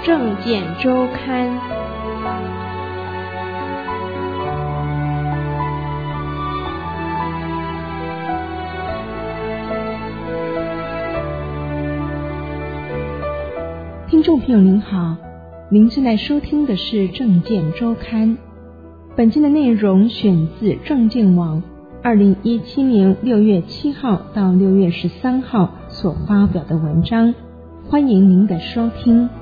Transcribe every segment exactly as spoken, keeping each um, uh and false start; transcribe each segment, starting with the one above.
政见周刊。听众朋友您好，您正在收听的是政见周刊。本期的内容选自政见网二零一七年六月七号到六月十三号所发表的文章，欢迎您的收听。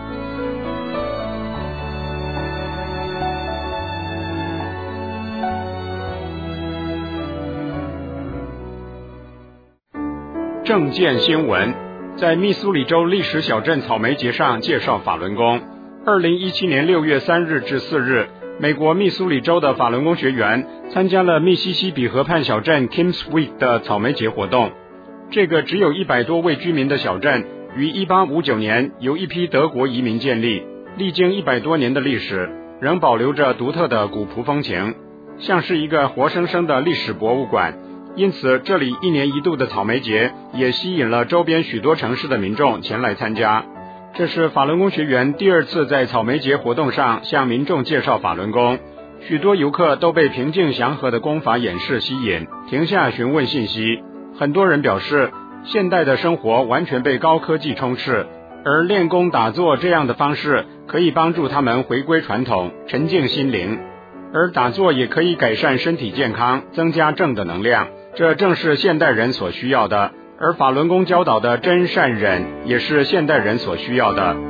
政见新闻，在密苏里州历史小镇草莓节上介绍法轮功。二零一七年六月三日至四日，美国密苏里州的法轮功学员参加了密西西比河畔小镇 Kings Week 的草莓节活动。这个只有一百多位居民的小镇，于一八五九年由一批德国移民建立，历经一百多年的历史，仍保留着独特的古朴风情，像是一个活生生的历史博物馆。因此，这里一年一度的草莓节也吸引了周边许多城市的民众前来参加。这是法轮功学员第二次在草莓节活动上向民众介绍法轮功，许多游客都被平静祥和的功法演示吸引，停下询问信息。很多人表示，现代的生活完全被高科技充斥，而练功打坐这样的方式可以帮助他们回归传统，沉静心灵。而打坐也可以改善身体健康，增加正的能量，这正是现代人所需要的。而法轮功教导的真善忍也是现代人所需要的。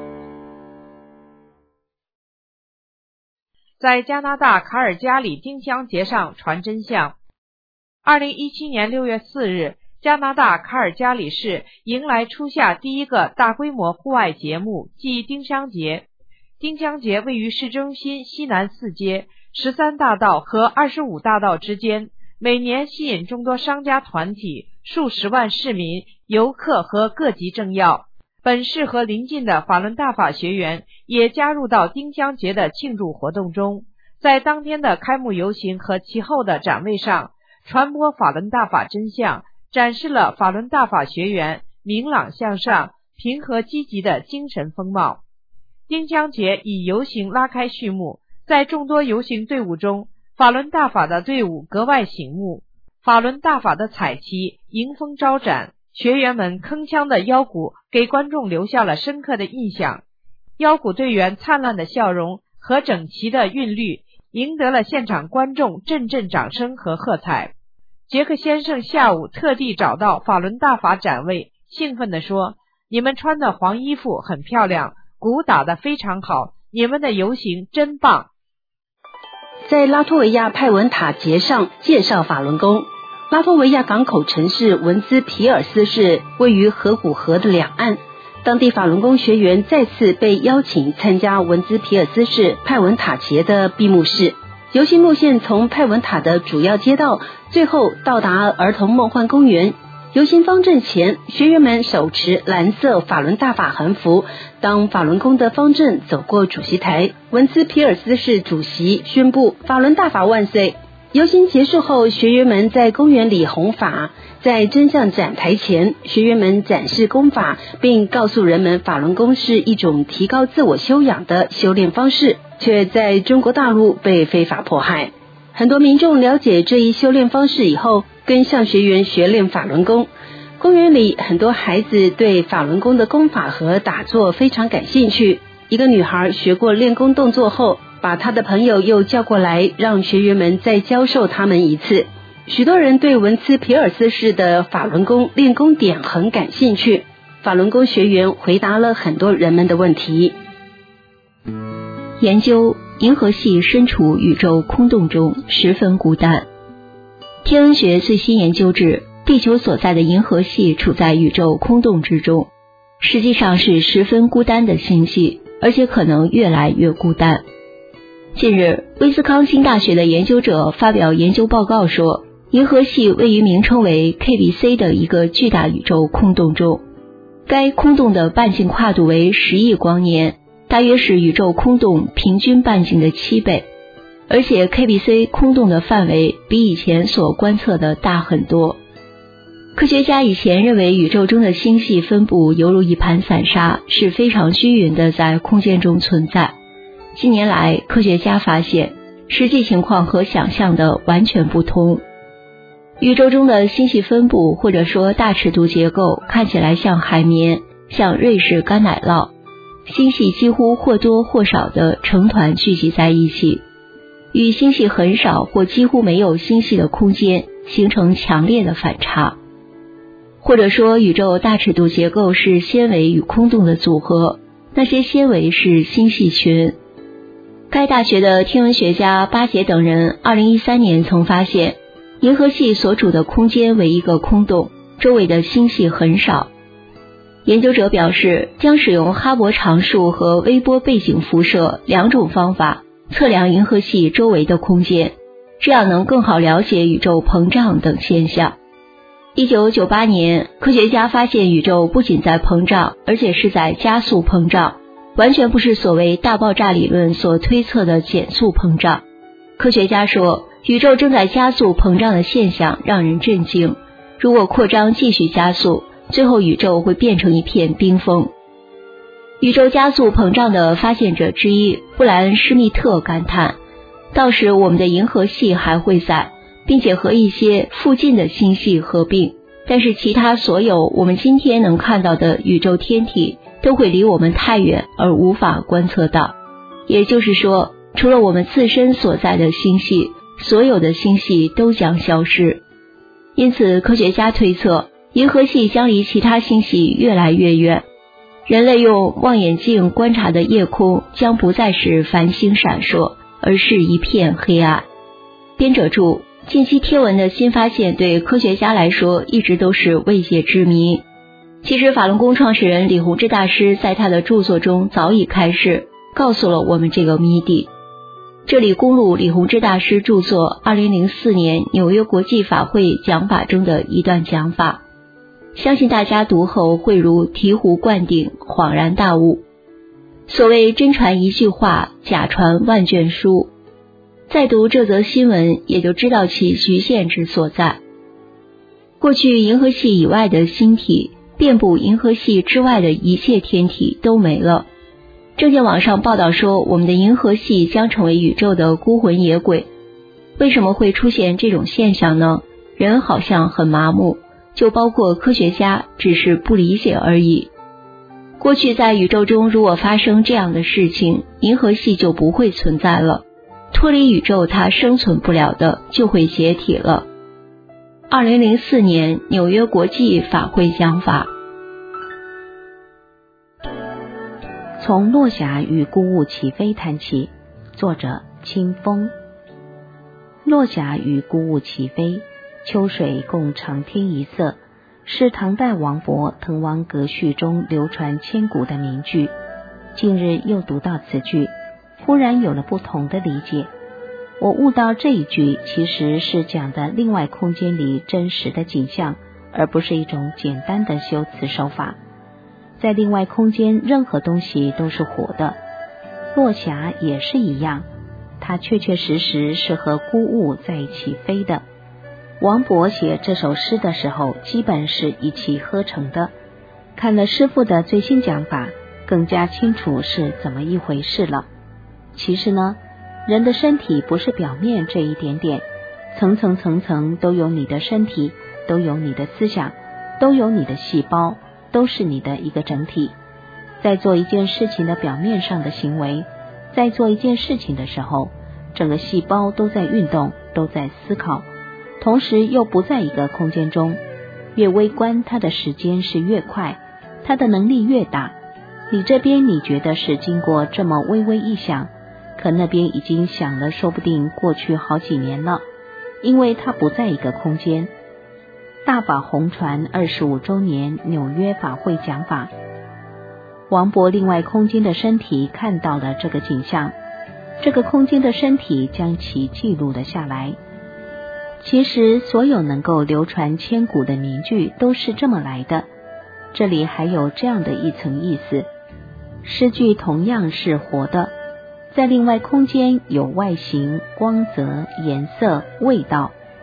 在加拿大卡尔加里丁香节上传真相。二零一七年六月四日，加拿大卡尔加里市迎来初夏第一个大规模户外节目，即丁香节。丁香节位于市中心西南四街、十三大道和二十五大道之间，每年吸引众多商家团体、数十万市民、游客和各级政要。本市和邻近的法轮大法学员也加入到丁香节的庆祝活动中，在当天的开幕游行和其后的展位上，传播法轮大法真相，展示了法轮大法学员明朗向上、平和积极的精神风貌。丁香节以游行拉开序幕，在众多游行队伍中，法轮大法的队伍格外醒目，法轮大法的彩旗迎风招展，学员们铿锵的腰鼓给观众留下了深刻的印象。腰鼓队员灿烂的笑容和整齐的韵律赢得了现场观众阵阵掌声和喝彩。杰克先生下午特地找到法轮大法展位，兴奋地说：“你们穿的黄衣服很漂亮，鼓打得非常好，你们的游行真棒。” 在拉脱维亚派文塔节上介绍法轮功。拉脱维亚港口城市文兹皮尔斯市位于河谷河的两岸，当地法轮功学员再次被邀请参加文兹皮尔斯市派文塔节的闭幕式。游行路线从派文塔的主要街道，最后到达儿童梦幻公园。游行方阵前，学员们手持蓝色法轮大法横幅，当法轮功的方阵走过主席台，文兹皮尔斯市主席宣布法轮大法万岁。游行结束后，学员们在公园里弘法，在真相展台前，学员们展示功法，并告诉人们法轮功是一种提高自我修养的修炼方式，却在中国大陆被非法迫害。很多民众了解这一修炼方式以后，跟向学员学练法轮功。公园里很多孩子对法轮功的功法和打坐非常感兴趣。一个女孩学过练功动作后，把她的朋友又叫过来，让学员们再教授他们一次。许多人对文兹皮尔斯市的法轮功练功点很感兴趣。法轮功学员回答了很多人们的问题。 研究银河系身处宇宙空洞中，十分孤单。天文学最新研究指，地球所在的银河系处在宇宙空洞之中，实际上是十分孤单的星系，而且可能越来越孤单。近日，威斯康星大学的研究者发表研究报告说，银河系位于名称为 K B C 的一个巨大宇宙空洞中，该空洞的半径跨度为十亿光年，大约是宇宙空洞平均半径的七倍，而且 K B C 空洞的范围比以前所观测的大很多。 科学家以前认为宇宙中的星系分布犹如一盘散沙，是非常均匀的在空间中存在。近年来，科学家发现实际情况和想象的完全不同。宇宙中的星系分布或者说大尺度结构看起来像海绵，像瑞士干奶酪，星系几乎或多或少的成团聚集在一起，与星系很少或几乎没有星系的空间形成强烈的反差。或者说宇宙大尺度结构是纤维与空洞的组合，那些纤维是星系群。该大学的天文学家巴杰等人二零一三年曾发现，银河系所处的空间为一个空洞，周围的星系很少。研究者表示，将使用哈勃常数和微波背景辐射两种方法测量银河系周围的空间，这样能更好了解宇宙膨胀等现象。一九九八年，科学家发现宇宙不仅在膨胀，而且是在加速膨胀，完全不是所谓大爆炸理论所推测的减速膨胀。科学家说，宇宙正在加速膨胀的现象让人震惊，如果扩张继续加速，最后宇宙会变成一片冰封。宇宙加速膨胀的发现者之一布莱恩·施密特感叹，到时我们的银河系还会在，并且和一些附近的星系合并，但是其他所有我们今天能看到的宇宙天体都会离我们太远而无法观测到。也就是说，除了我们自身所在的星系，所有的星系都将消失。因此，科学家推测，银河系将离其他星系越来越远。人类用望远镜观察的夜空将不再是繁星闪烁，而是一片黑暗。编者注：近期天文的新发现对科学家来说一直都是未解之谜。其实法轮功创始人李洪志大师在他的著作中早已开示，告诉了我们这个谜底。这里公录李洪志大师著作二零零四年纽约国际法会讲法中的一段讲法，相信大家读后会如醍醐灌顶，恍然大悟。所谓真传一句话，假传万卷书。再读这则新闻，也就知道其局限之所在。过去银河系以外的星体，遍布银河系之外的一切天体都没了。证券网上报道说，我们的银河系将成为宇宙的孤魂野鬼。为什么会出现这种现象呢？人好像很麻木，就包括科学家，只是不理解而已。过去在宇宙中如果发生这样的事情，银河系就不会存在了，脱离宇宙它生存不了的，就会解体了。二零零四年纽约国际法会讲法。 从落霞与孤鹜齐飞谈起，作者清风。落霞与孤鹜齐飞，秋水共长天一色，是唐代王勃《滕王阁序》中流传千古的名句。近日又读到此句，忽然有了不同的理解。我悟到这一句其实是讲的另外空间里真实的景象，而不是一种简单的修辞手法。在另外空间，任何东西都是活的，落霞也是一样，它确确实实是和孤鹜在一起飞的。王勃写这首诗的时候，基本是一气呵成的。看了师父的最新讲法，更加清楚是怎么一回事了。其实呢，人的身体不是表面这一点点，层层层层都有你的身体，都有你的思想，都有你的细胞，都是你的一个整体。在做一件事情的表面上的行为，在做一件事情的时候，整个细胞都在运动，都在思考，同时又不在一个空间中。越微观，它的时间是越快，它的能力越大。你这边你觉得是经过这么微微一想，可那边已经想了说不定过去好几年了，因为它不在一个空间。大法红传二十五周年纽约法会讲法，王勃另外空间的身体看到了这个景象，这个空间的身体将其记录了下来。其实所有能够流传千古的名句都是这么来的。这里还有这样的一层意思，诗句同样是活的，在另外空间有外形、光泽、颜色、味道。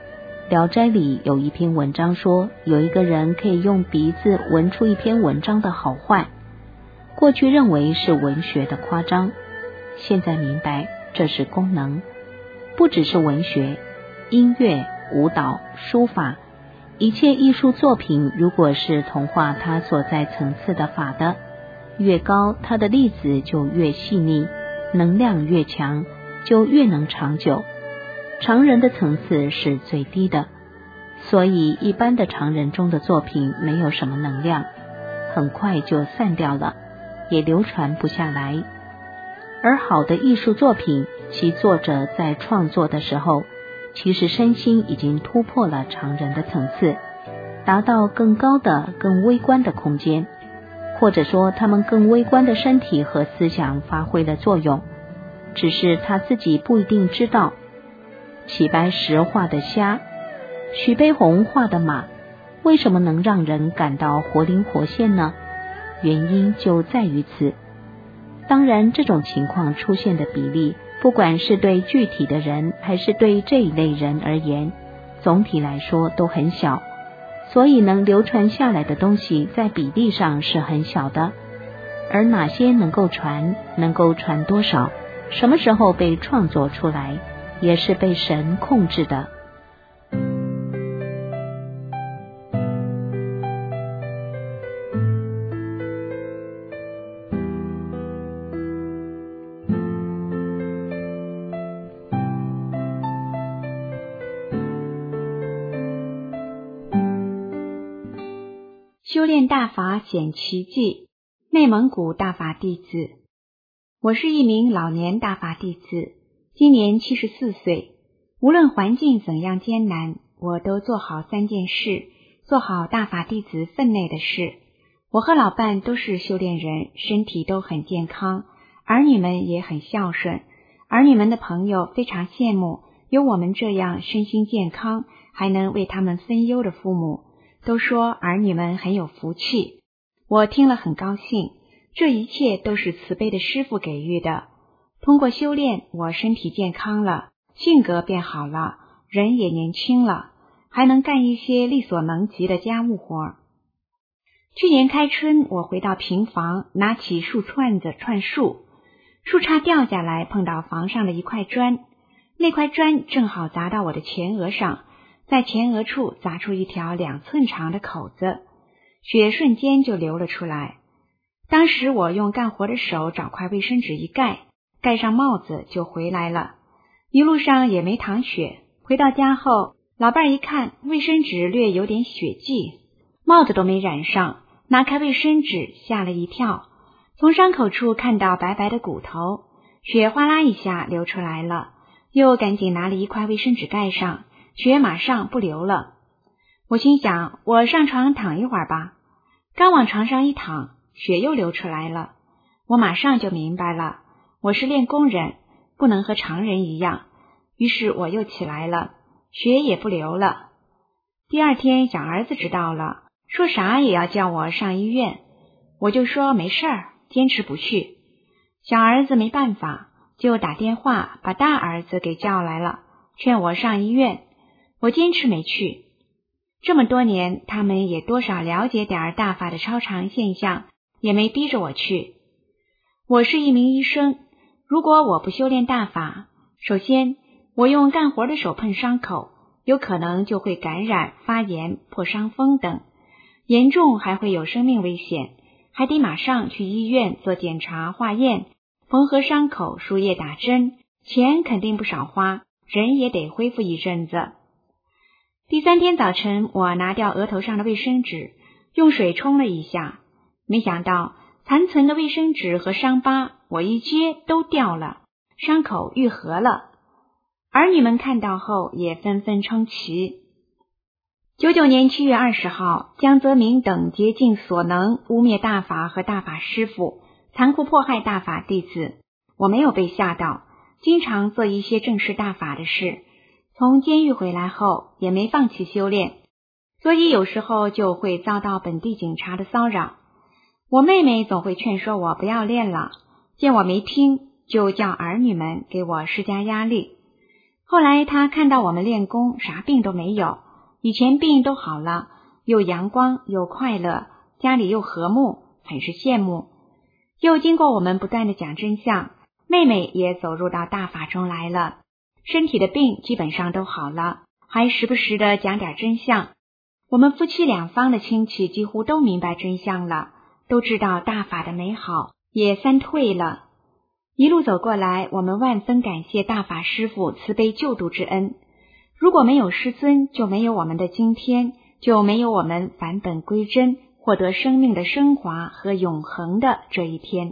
聊斋里有一篇文章说，有一个人可以用鼻子闻出一篇文章的好坏，过去认为是文学的夸张，现在明白这是功能。不只是文学，音乐、舞蹈、书法，一切艺术作品，如果是同化它所在层次的法的，越高，它的粒子就越细腻，能量越强，就越能长久。常人的层次是最低的，所以一般的常人中的作品没有什么能量，很快就散掉了，也流传不下来。而好的艺术作品，其作者在创作的时候，其实身心已经突破了常人的层次，达到更高的、更微观的空间，或者说他们更微观的身体和思想发挥了作用，只是他自己不一定知道。齐白石画的虾，徐悲鸿画的马，为什么能让人感到活灵活现呢？原因就在于此。当然，这种情况出现的比例，不管是对具体的人还是对这一类人而言，总体来说都很小，所以能流传下来的东西在比例上是很小的。而哪些能够传，能够传多少，什么时候被创作出来，也是被神控制的。 修炼大法显奇迹，内蒙古大法弟子。我是一名老年大法弟子，今年七十四岁。无论环境怎样艰难，我都做好三件事，做好大法弟子分内的事。我和老伴都是修炼人，身体都很健康，儿女们也很孝顺。儿女们的朋友非常羡慕有我们这样身心健康，还能为他们分忧的父母，都说儿女们很有福气。我听了很高兴，这一切都是慈悲的师父给予的。通过修炼，我身体健康了，性格变好了，人也年轻了，还能干一些力所能及的家务活。去年开春，我回到平房，拿起树串子串树，树杈掉下来，碰到房上的一块砖，那块砖正好砸到我的前额上，在前额处砸出一条两寸长的口子，血瞬间就流了出来。当时我用干活的手找块卫生纸一盖，盖上帽子就回来了，一路上也没淌血。回到家后，老伴一看卫生纸略有点血迹，帽子都没染上，拿开卫生纸吓了一跳，从伤口处看到白白的骨头，血哗啦一下流出来了，又赶紧拿了一块卫生纸盖上，血马上不流了。我心想，我上床躺一会儿吧。刚往床上一躺，血又流出来了。我马上就明白了，我是练功人，不能和常人一样。于是我又起来了，血也不流了。第二天小儿子知道了，说啥也要叫我上医院。我就说没事儿，坚持不去。小儿子没办法，就打电话把大儿子给叫来了，劝我上医院。我坚持没去。这么多年，他们也多少了解点大法的超常现象，也没逼着我去。我是一名医生，如果我不修炼大法，首先我用干活的手碰伤口，有可能就会感染、发炎、破伤风等，严重还会有生命危险，还得马上去医院做检查、化验，缝合伤口、输液打针，钱肯定不少花，人也得恢复一阵子。第三天早晨，我拿掉额头上的卫生纸，用水冲了一下，没想到残存的卫生纸和伤疤，我一接都掉了，伤口愈合了。儿女们看到后也纷纷称奇。九九年七月二十号，江泽民等竭尽所能污蔑大法和大法师父，残酷迫害大法弟子。我没有被吓到，经常做一些正视大法的事。从监狱回来后也没放弃修炼，所以有时候就会遭到本地警察的骚扰。我妹妹总会劝说我不要练了，见我没听，就叫儿女们给我施加压力。 后来他看到我们练功，啥病都没有，以前病都好了，又阳光又快乐，家里又和睦，很是羡慕。又经过我们不断的讲真相，妹妹也走入到大法中来了，身体的病基本上都好了，还时不时的讲点真相。我们夫妻两方的亲戚几乎都明白真相了，都知道大法的美好，也三退了。一路走过来，我们万分感谢大法师父慈悲救度之恩。如果没有师尊，就没有我们的今天，就没有我们返本归真，获得生命的升华和永恒的这一天。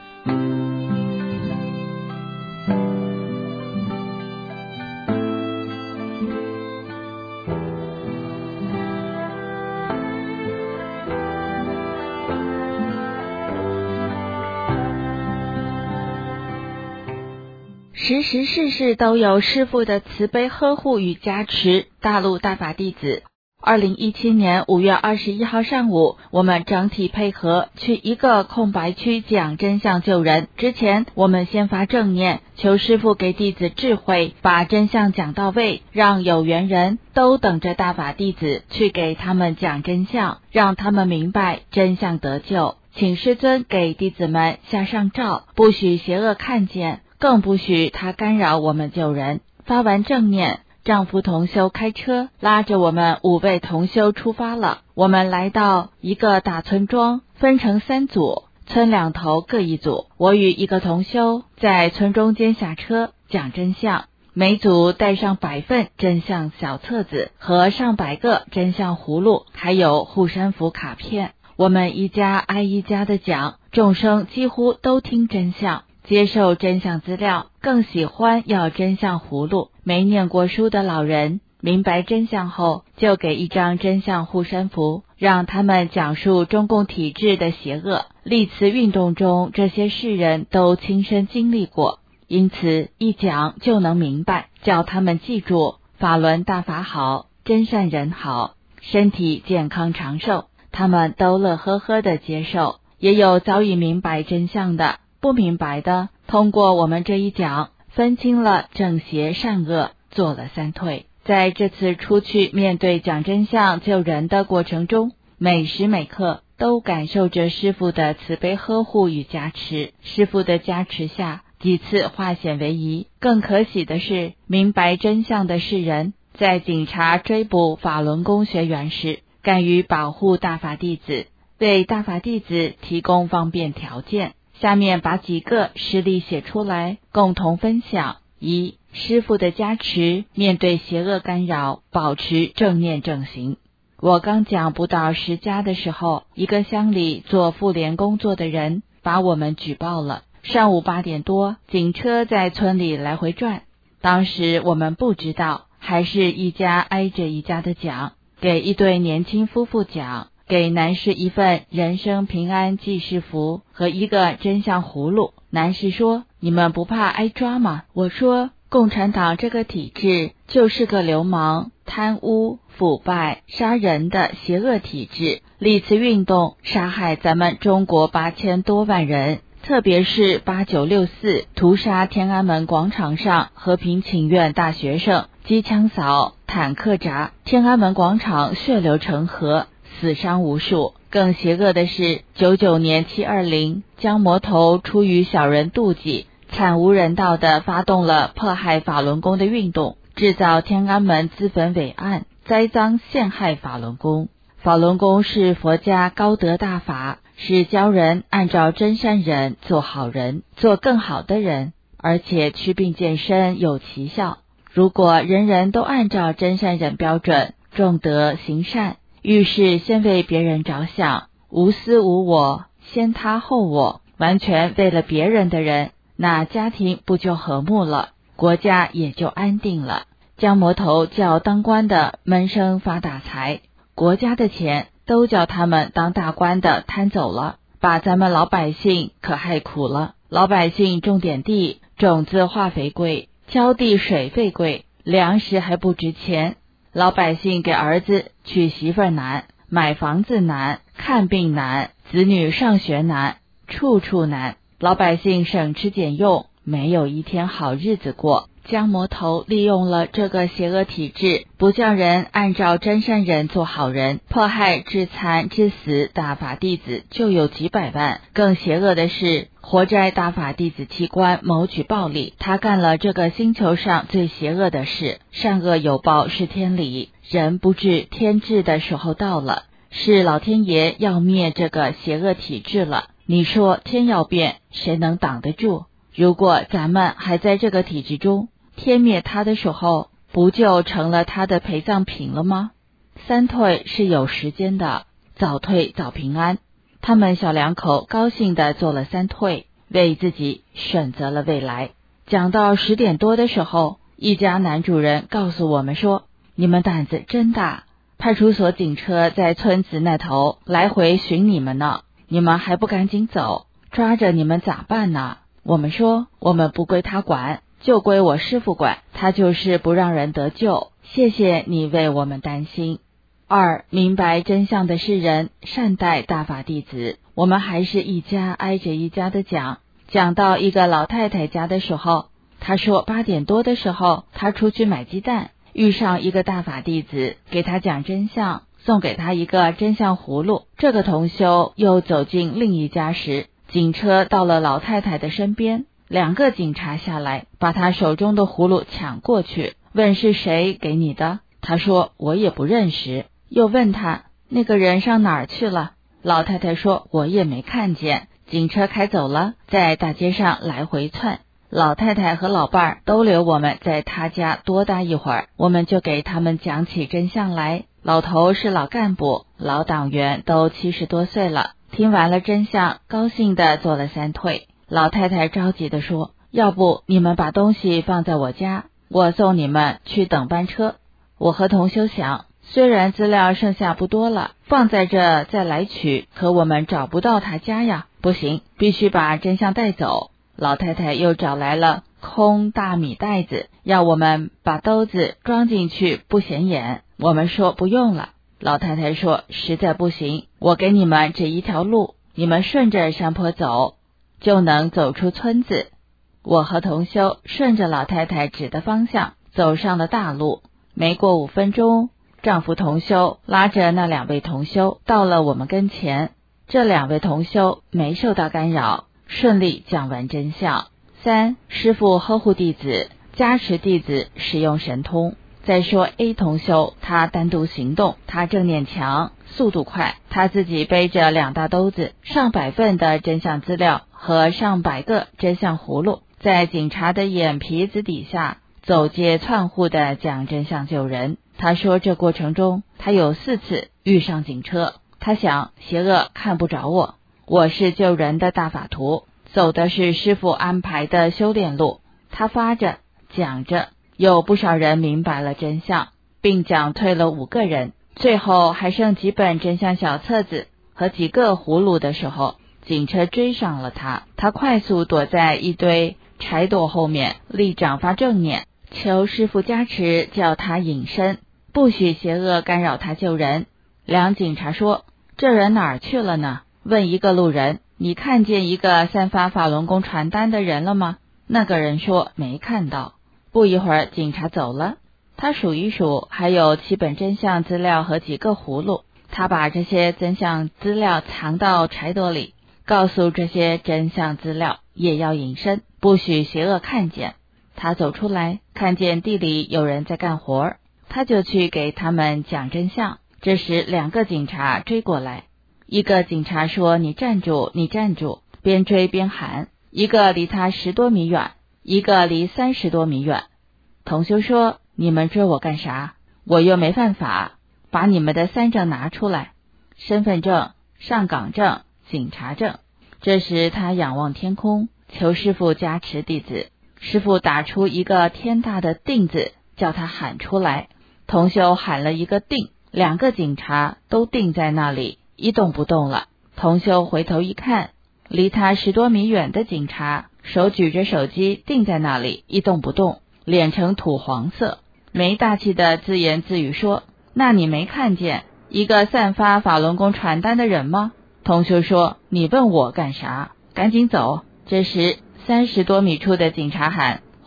时时事事都有师父的慈悲呵护与加持。大陆大法弟子，二零一七年五月二十一号上午，我们整体配合去一个空白区讲真相救人。之前我们先发正念，求师父给弟子智慧，把真相讲到位，让有缘人都等着大法弟子去给他们讲真相，让他们明白真相得救。请师尊给弟子们下上诏，不许邪恶看见，更不许他干扰我们救人。发完正念，丈夫同修开车拉着我们五位同修出发了。我们来到一个大村庄，分成三组，村两头各一组。我与一个同修在村中间下车讲真相，每组带上百份真相小册子和上百个真相葫芦，还有护身符卡片。我们一家挨一家的讲，众生几乎都听真相，接受真相资料，更喜欢要真相葫芦。没念过书的老人明白真相后，就给一张真相护身符，让他们讲述中共体制的邪恶。历次运动中，这些世人都亲身经历过，因此一讲就能明白，叫他们记住法轮大法好，真善人好，身体健康长寿。他们都乐呵呵的接受，也有早已明白真相的，不明白的通过我们这一讲分清了正邪善恶，做了三退。在这次出去面对讲真相救人的过程中，每时每刻都感受着师父的慈悲呵护与加持。师父的加持下，几次化险为夷。更可喜的是，明白真相的世人在警察追捕法轮功学员时，敢于保护大法弟子，为大法弟子提供方便条件。下面把几个实例写出来，共同分享。一、师父的加持，面对邪恶干扰，保持正念正行。我刚讲不到十家的时候，一个乡里做妇联工作的人把我们举报了。上午八点多，警车在村里来回转，当时我们不知道，还是一家挨着一家的讲，给一对年轻夫妇讲，给男士一份人生平安记事符和一个真相葫芦。男士说，你们不怕挨抓吗？我说，共产党这个体制就是个流氓、贪污、腐败、杀人的邪恶体制，历次运动杀害咱们中国八千多万人，特别是八九六四屠杀天安门广场上和平请愿大学生，机枪扫、坦克砸，天安门广场血流成河，死伤无数。更邪恶的是，九九年七二零，江魔头出于小人妒忌，惨无人道地发动了迫害法轮功的运动，制造天安门自焚伪案，栽赃陷害法轮功。法轮功是佛家高德大法，是教人按照真善忍做好人，做更好的人，而且祛病健身有奇效。如果人人都按照真善忍标准，重德行善，遇事先为别人着想，无私无我，先他后我，完全为了别人的人，那家庭不就和睦了，国家也就安定了。江魔头叫当官的闷声发大财，国家的钱都叫他们当大官的贪走了，把咱们老百姓可害苦了。老百姓种点地，种子化肥贵，浇地水费贵，粮食还不值钱。老百姓给儿子娶媳妇难，买房子难，看病难，子女上学难，处处难。老百姓省吃俭用，没有一天好日子过。 将魔头利用了这个邪恶体制，不叫人按照真善人做好人，迫害致残致死大法弟子就有几百万。更邪恶的是，活摘大法弟子器官，谋取暴利。他干了这个星球上最邪恶的事。善恶有报是天理，人不治天治的时候到了，是老天爷要灭这个邪恶体制了。你说天要变，谁能挡得住？如果咱们还在这个体制中，天灭他的时候，不就成了他的陪葬品了吗？三退是有时间的，早退早平安。他们小两口高兴地做了三退，为自己选择了未来。讲到十点多的时候，一家男主人告诉我们说，你们胆子真大，派出所警车在村子那头来回寻你们呢，你们还不赶紧走，抓着你们咋办呢？我们说，我们不归他管，就归我师父管，他就是不让人得救。谢谢你为我们担心。二，明白真相的世人善待大法弟子。我们还是一家挨着一家的讲，讲到一个老太太家的时候，她说八点多的时候，她出去买鸡蛋，遇上一个大法弟子，给她讲真相，送给她一个真相葫芦。这个同修又走进另一家时，警车到了老太太的身边，两个警察下来，把她手中的葫芦抢过去，问是谁给你的？她说我也不认识。又问她那个人上哪儿去了？老太太说我也没看见。警车开走了，在大街上来回窜。老太太和老伴儿都留我们在他家多待一会儿，我们就给他们讲起真相来。老头是老干部，老党员，都七十多岁了。听完了真相，高兴地做了三退。老太太着急地说，要不你们把东西放在我家，我送你们去等班车。我和同修想，虽然资料剩下不多了，放在这再来取，可我们找不到他家呀，不行，必须把真相带走。老太太又找来了空大米袋子，要我们把兜子装进去，不显眼。我们说不用了。老太太说实在不行，我给你们指一条路，你们顺着山坡走，就能走出村子。我和同修顺着老太太指的方向走上了大路。没过五分钟，丈夫同修拉着那两位同修到了我们跟前。这两位同修没受到干扰，顺利讲完真相。三，师父呵护弟子，加持弟子使用神通。再说 A 同修，他单独行动，他正念强，速度快，他自己背着两大兜子，上百份的真相资料和上百个真相葫芦，在警察的眼皮子底下走街串户的讲真相救人。他说这过程中他有四次遇上警车，他想邪恶看不着我，我是救人的大法徒，走的是师父安排的修炼路。他发着讲着，有不少人明白了真相，并讲退了五个人，最后还剩几本真相小册子和几个葫芦的时候，警车追上了他，他快速躲在一堆柴垛后面，立掌发正念，求师父加持，叫他隐身，不许邪恶干扰他救人。两警察说，这人哪儿去了呢？问一个路人，你看见一个散发法轮功传单的人了吗？那个人说没看到。不一会儿警察走了，他数一数，还有七本真相资料和几个葫芦。他把这些真相资料藏到柴垛里，告诉这些真相资料也要隐身，不许邪恶看见。他走出来，看见地里有人在干活，他就去给他们讲真相。这时两个警察追过来，一个警察说你站住，你站住，边追边喊。一个离他十多米远，一个离三十多米远。同修说，你们追我干啥？我又没犯法，把你们的三证拿出来，身份证、上岗证、警察证。这时他仰望天空，求师父加持弟子。师父打出一个天大的定字，叫他喊出来。同修喊了一个定，两个警察都定在那里，一动不动了。同修回头一看，离他十多米远的警察手举着手机定在那里，一动不动，脸呈土黄色，没大气的自言自语说，那你没看见一个散发法轮功传单的人吗？同修说，你问我干啥？赶紧走。这时三十多米处的警察喊，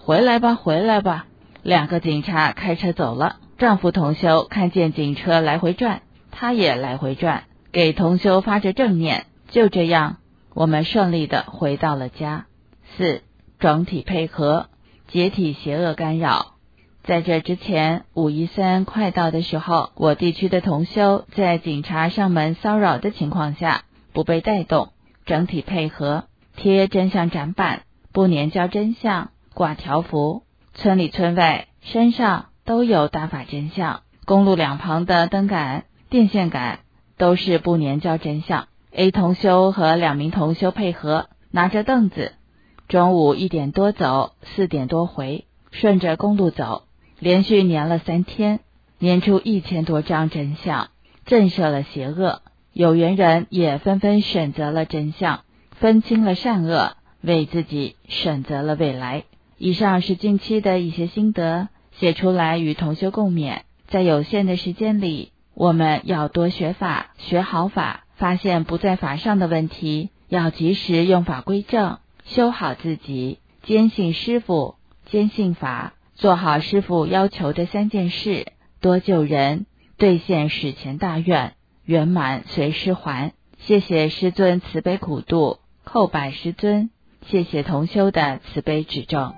回来吧，回来吧。两个警察开车走了，丈夫同修看见警车来回转，他也来回转，给同修发着正念。就这样，我们顺利地回到了家。四、整体配合，解体邪恶干扰。在这之前，五一三快到的时候，我地区的同修在警察上门骚扰的情况下，不被带动，整体配合，贴真相展板，不粘胶真相，挂条幅，村里村外山上都有大法真相，公路两旁的灯杆、电线杆都是不粘胶真相。A 同修和两名同修配合，拿着凳子，中午一点多走，四点多回，顺着公路走，连续粘了三天，粘出一千多张真相，震慑了邪恶。有缘人也纷纷选择了真相，分清了善恶，为自己选择了未来。以上是近期的一些心得，写出来与同修共勉。在有限的时间里，我们要多学法，学好法，发现不在法上的问题，要及时用法归正，修好自己，坚信师父，坚信法，做好师父要求的三件事，多救人，兑现史前大愿，圆满随师还。谢谢师尊慈悲苦度，叩拜师尊，谢谢同修的慈悲指正。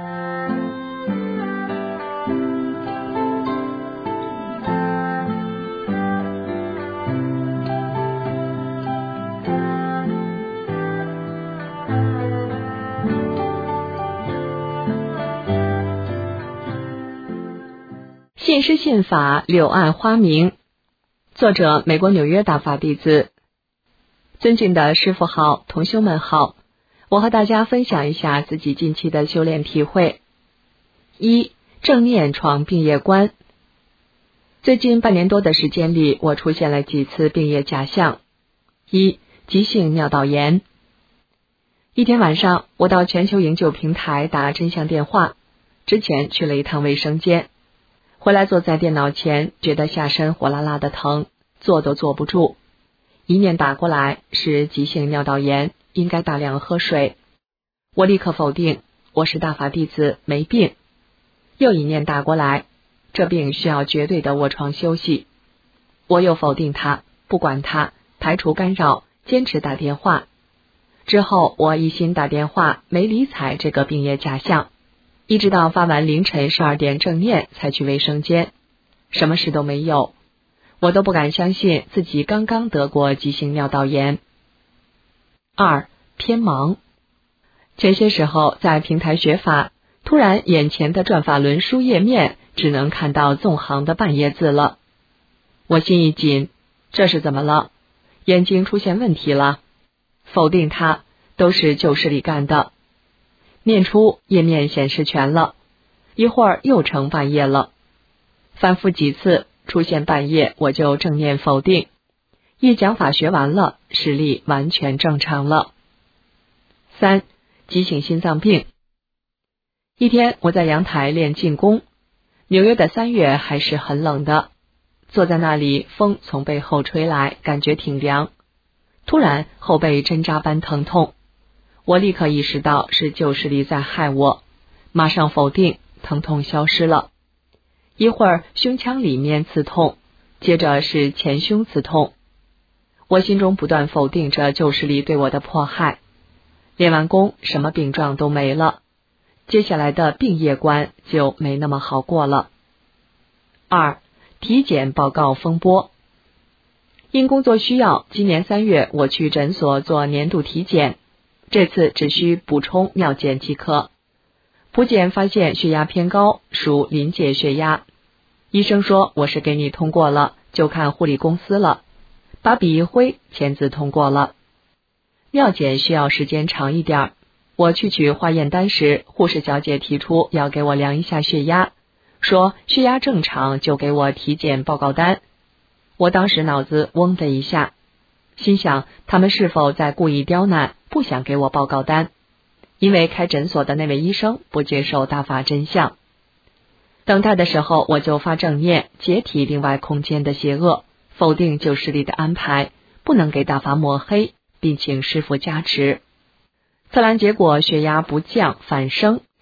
信师信法，柳暗花明。作者：美国纽约大法弟子。尊敬的师父好，同修们好，我和大家分享一下自己近期的修炼体会。一、正念闯病业关。最近半年多的时间里，我出现了几次病业假象。一、急性尿道炎。一天晚上，我到全球营救平台打真相电话，之前去了一趟卫生间。回来坐在电脑前，觉得下身火辣辣的疼，坐都坐不住。一念打过来是急性尿道炎，应该大量喝水。我立刻否定，我是大法弟子，没病。又一念打过来，这病需要绝对的卧床休息。我又否定它，不管它，排除干扰，坚持打电话。之后我一心打电话，没理睬这个病业假象。一直到发完凌晨十二点正念才去卫生间，什么事都没有，我都不敢相信自己刚刚得过急性尿道炎。二、偏盲。前些时候在平台学法，突然眼前的转法轮书页面只能看到纵行的半页字了，我心一紧，这是怎么了？眼睛出现问题了？否定它，都是旧势力干的。念出页面显示全了，一会儿又成半页了，反复几次出现半页，我就正念否定。一讲法学完了，视力完全正常了。三、急性心脏病。一天我在阳台练静功，纽约的三月还是很冷的，坐在那里，风从背后吹来，感觉挺凉。突然后背针扎般疼痛，我立刻意识到是旧势力在害我，马上否定，疼痛消失了。一会儿胸腔里面刺痛，接着是前胸刺痛。我心中不断否定着旧势力对我的迫害。练完功，什么病状都没了，接下来的病业关就没那么好过了。二、体检报告风波。因工作需要，今年三月我去诊所做年度体检，这次只需补充尿检即可。普检发现血压偏高，属临界血压。医生说我是给你通过了，就看护理公司了，把笔一挥，签字通过了。尿检需要时间长一点，我去取化验单时，护士小姐提出要给我量一下血压，说血压正常就给我体检报告单。我当时脑子嗡的一下，心想他们是否在故意刁难，不想给我报告单，因为开诊所的那位医生不接受大法真相。等待的时候，我就发正念，解体另外空间的邪恶，否定旧势力的安排，不能给大法抹黑，并请师父加持。测量结果血压不降反升，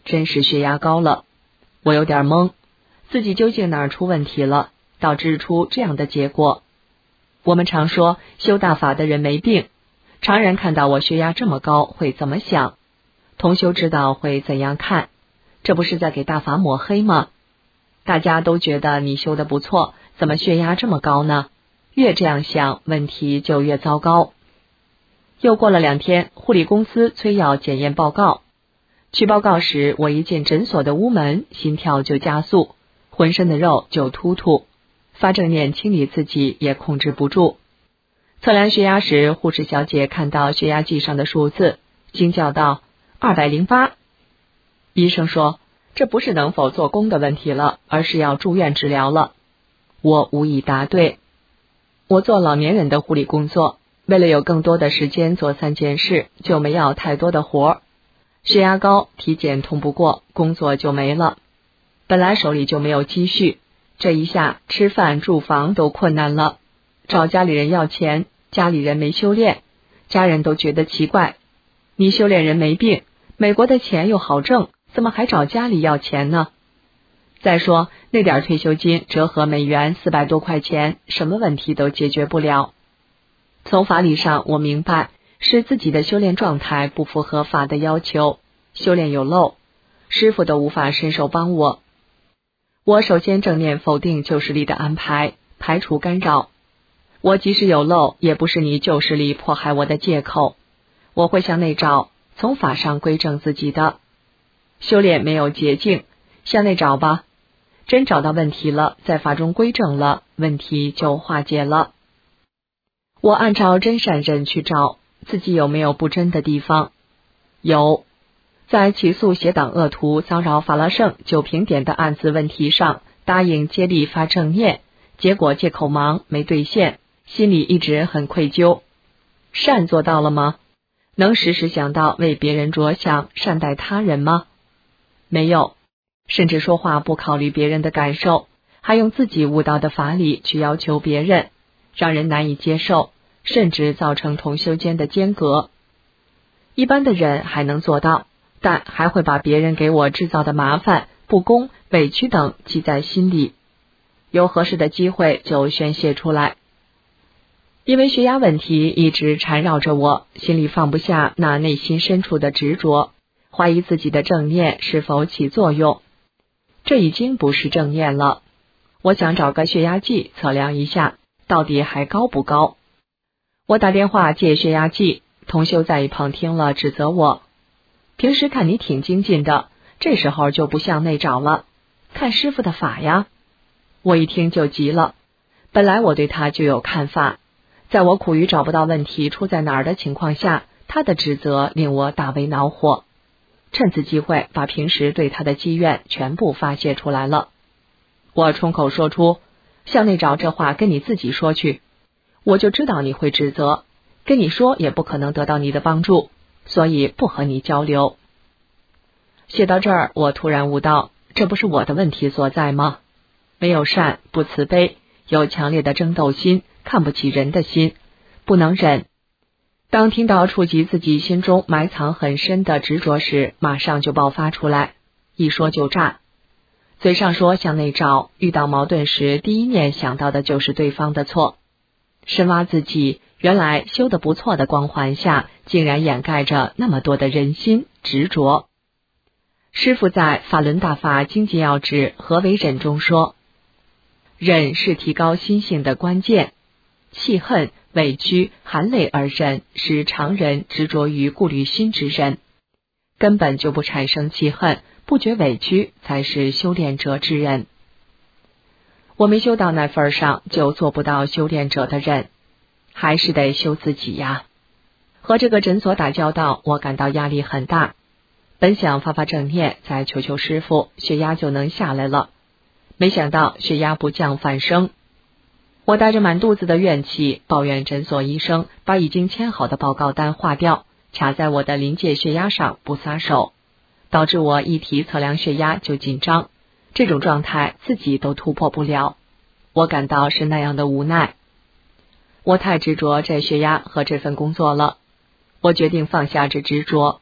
真是血压高了。我有点懵，自己究竟哪儿出问题了，导致出这样的结果。我们常说修大法的人没病，常人看到我血压这么高会怎么想？同修知道会怎样看？这不是在给大法抹黑吗？大家都觉得你修得不错，怎么血压这么高呢？越这样想，问题就越糟糕。又过了两天，护理公司催要检验报告。取报告时，我一进诊所的屋门，心跳就加速，浑身的肉就突突，发正念清理自己也控制不住。测量血压时，护士小姐看到血压计上的数字，惊叫道：二百零八。医生说，这不是能否做工的问题了，而是要住院治疗了。我无以答对。我做老年人的护理工作，为了有更多的时间做三件事，就没要太多的活儿。血压高，体检通不过，工作就没了。本来手里就没有积蓄，这一下吃饭住房都困难了，找家里人要钱，家里人没修炼，家人都觉得奇怪，你修炼人没病，美国的钱又好挣，怎么还找家里要钱呢？再说那点退休金折合美元四百多块钱，什么问题都解决不了。从法理上我明白，是自己的修炼状态不符合法的要求，修炼有漏，师父都无法伸手帮我。我首先正念否定旧势力的安排，排除干扰。我即使有漏，也不是你旧势力迫害我的借口。我会向内找，从法上归正自己的。修炼没有捷径，向内找吧。真找到问题了，在法中归正了，问题就化解了。我按照真善忍去找，自己有没有不真的地方？有。在起诉邪党恶徒骚扰法拉盛九平点的案子问题上，答应接力发正念，结果借口忙没兑现，心里一直很愧疚。善做到了吗？能时时想到为别人着想，善待他人吗？没有，甚至说话不考虑别人的感受，还用自己悟道的法理去要求别人，让人难以接受，甚至造成同修间的间隔。一般的人还能做到，但还会把别人给我制造的麻烦、不公、委屈等记在心里，有合适的机会就宣泄出来。因为血压问题一直缠绕着我，心里放不下那内心深处的执着，怀疑自己的正念是否起作用。这已经不是正念了，我想找个血压计测量一下，到底还高不高。我打电话借血压计，同修在一旁听了指责我，平时看你挺精进的，这时候就不向内找了，看师父的法呀。我一听就急了，本来我对他就有看法，在我苦于找不到问题出在哪儿的情况下，他的指责令我大为恼火，趁此机会把平时对他的积怨全部发泄出来了。我冲口说出，向内找这话跟你自己说去，我就知道你会指责，跟你说也不可能得到你的帮助，所以不和你交流。写到这儿，我突然悟到，这不是我的问题所在吗？没有善，不慈悲，有强烈的争斗心，看不起人的心，不能忍。当听到触及自己心中埋藏很深的执着时，马上就爆发出来，一说就炸。嘴上说向内找，遇到矛盾时，第一念想到的就是对方的错。深挖自己，原来修得不错的光环下，竟然掩盖着那么多的人心执着。师父在《法轮大法经济要旨何为忍》中说，忍是提高心性的关键，气恨、委屈、含泪而忍，是常人执着于顾虑心之人，根本就不产生气恨，不觉委屈，才是修炼者之人。我没修到那份上，就做不到修炼者的忍，还是得修自己呀。和这个诊所打交道，我感到压力很大。本想发发正念，再求求师父，血压就能下来了。没想到血压不降反升，我带着满肚子的怨气，抱怨诊所医生把已经签好的报告单划掉，卡在我的临界血压上不撒手，导致我一提测量血压就紧张，这种状态自己都突破不了，我感到是那样的无奈。我太执着这血压和这份工作了，我决定放下这执着，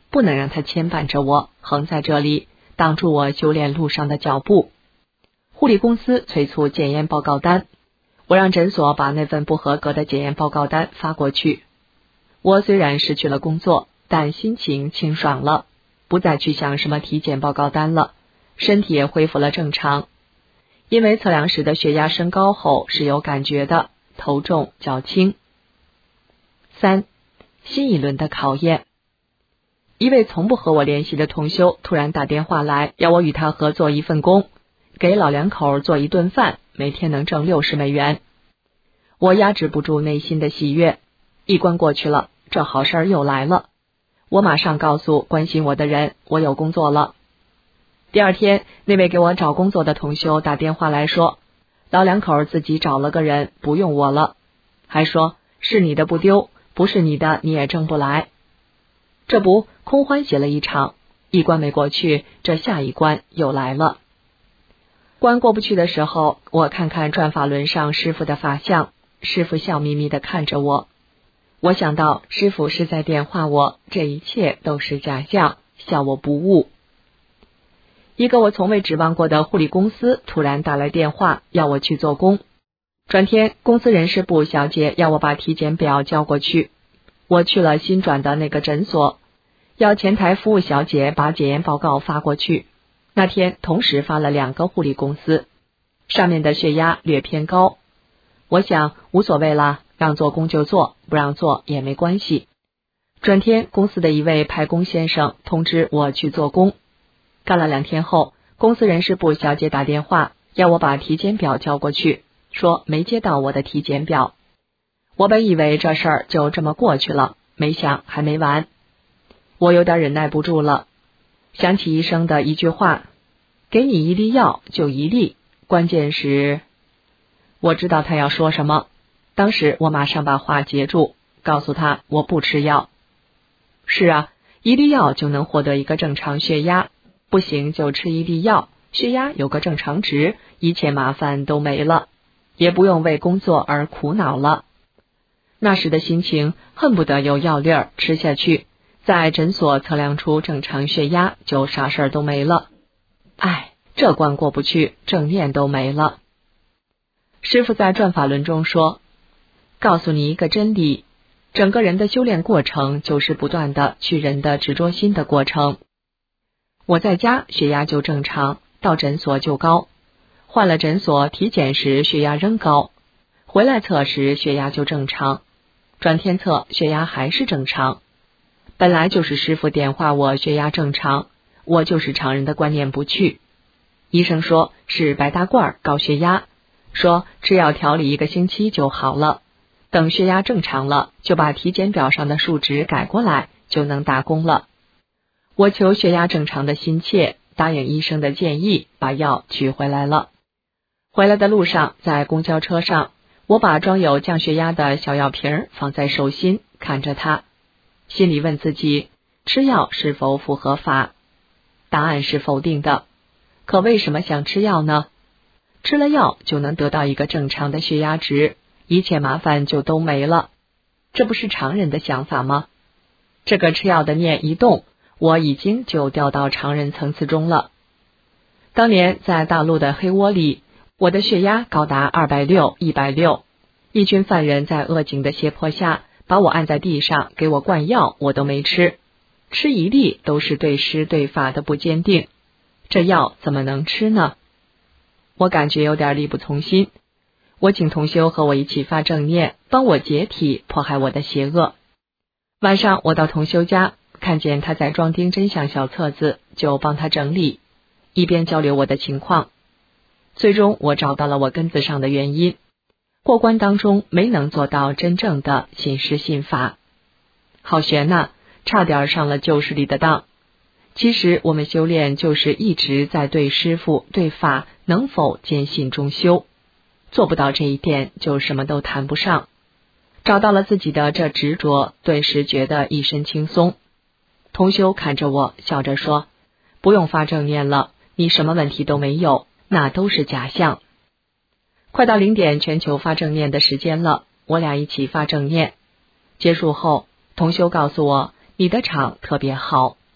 不能让它牵绊着我，横在这里，挡住我修炼路上的脚步。护理公司催促检验报告单，我让诊所把那份不合格的检验报告单发过去。我虽然失去了工作，但心情清爽了，不再去想什么体检报告单了，身体也恢复了正常。因为测量时的血压升高后是有感觉的，头重脚轻。三、新一轮的考验。一位从不和我联系的同修突然打电话来，要我与他合作一份工，给老两口做一顿饭，每天能挣六十美元。我压制不住内心的喜悦，一关过去了，这好事儿又来了。我马上告诉关心我的人，我有工作了。第二天，那位给我找工作的同修打电话来说，老两口自己找了个人，不用我了，还说是你的不丢，不是你的你也挣不来。这不空欢喜了一场，一关没过去，这下一关又来了。关过不去的时候，我看看转法轮上师傅的法相，师傅笑眯眯地看着我。我想到师傅是在点化我，这一切都是假象，笑我不误。一个我从未指望过的护理公司突然打来电话，要我去做工。转天，公司人事部小姐要我把体检表交过去。我去了新转的那个诊所，要前台服务小姐把检验报告发过去。那天同时发了两个护理公司，上面的血压略偏高。我想无所谓啦，让做工就做，不让做也没关系。转天，公司的一位派工先生通知我去做工。干了两天后，公司人事部小姐打电话要我把体检表交过去，说没接到我的体检表。我本以为这事儿就这么过去了，没想还没完。我有点忍耐不住了，想起医生的一句话，给你一粒药就一粒，关键是……我知道他要说什么，当时我马上把话截住，告诉他我不吃药。是啊，一粒药就能获得一个正常血压，不行就吃一粒药，血压有个正常值，一切麻烦都没了，也不用为工作而苦恼了。那时的心情恨不得有药粒儿吃下去，在诊所测量出正常血压，就啥事儿都没了。唉，这关过不去，正念都没了。师父在转法轮中说，告诉你一个真理，整个人的修炼过程就是不断的去人的执着心的过程。我在家血压就正常，到诊所就高，换了诊所体检时血压仍高，回来测时血压就正常，转天测血压还是正常。本来就是师父点化我血压正常，我就是常人的观念不去。医生说是白大褂高血压，说吃药调理一个星期就好了，等血压正常了，就把体检表上的数值改过来，就能打工了。我求血压正常的心切，答应医生的建议，把药取回来了。回来的路上，在公交车上，我把装有降血压的小药瓶放在手心，看着它，心里问自己，吃药是否符合法？答案是否定的。可为什么想吃药呢？吃了药就能得到一个正常的血压值，一切麻烦就都没了，这不是常人的想法吗？这个吃药的念一动，我已经就掉到常人层次中了。当年在大陆的黑窝里，我的血压高达二百六、一百六，一群犯人在恶警的胁迫下，把我按在地上，给我灌药，我都没吃，吃一粒都是对师对法的不坚定，这药怎么能吃呢？我感觉有点力不从心，我请同修和我一起发正念，帮我解体，迫害我的邪恶。晚上我到同修家，看见他在装订真相小册子，就帮他整理，一边交流我的情况。最终我找到了我根子上的原因，过关当中没能做到真正的信师信法。好悬呐，差点上了旧势力的当。其实我们修炼就是一直在对师父对法能否坚信中修，做不到这一点就什么都谈不上。找到了自己的这执着，顿时觉得一身轻松。同修看着我笑着说，不用发正念了，你什么问题都没有，那都是假象。快到零点全球发正念的时间了，我俩一起发正念。结束后，同修告诉我，你的场特别好，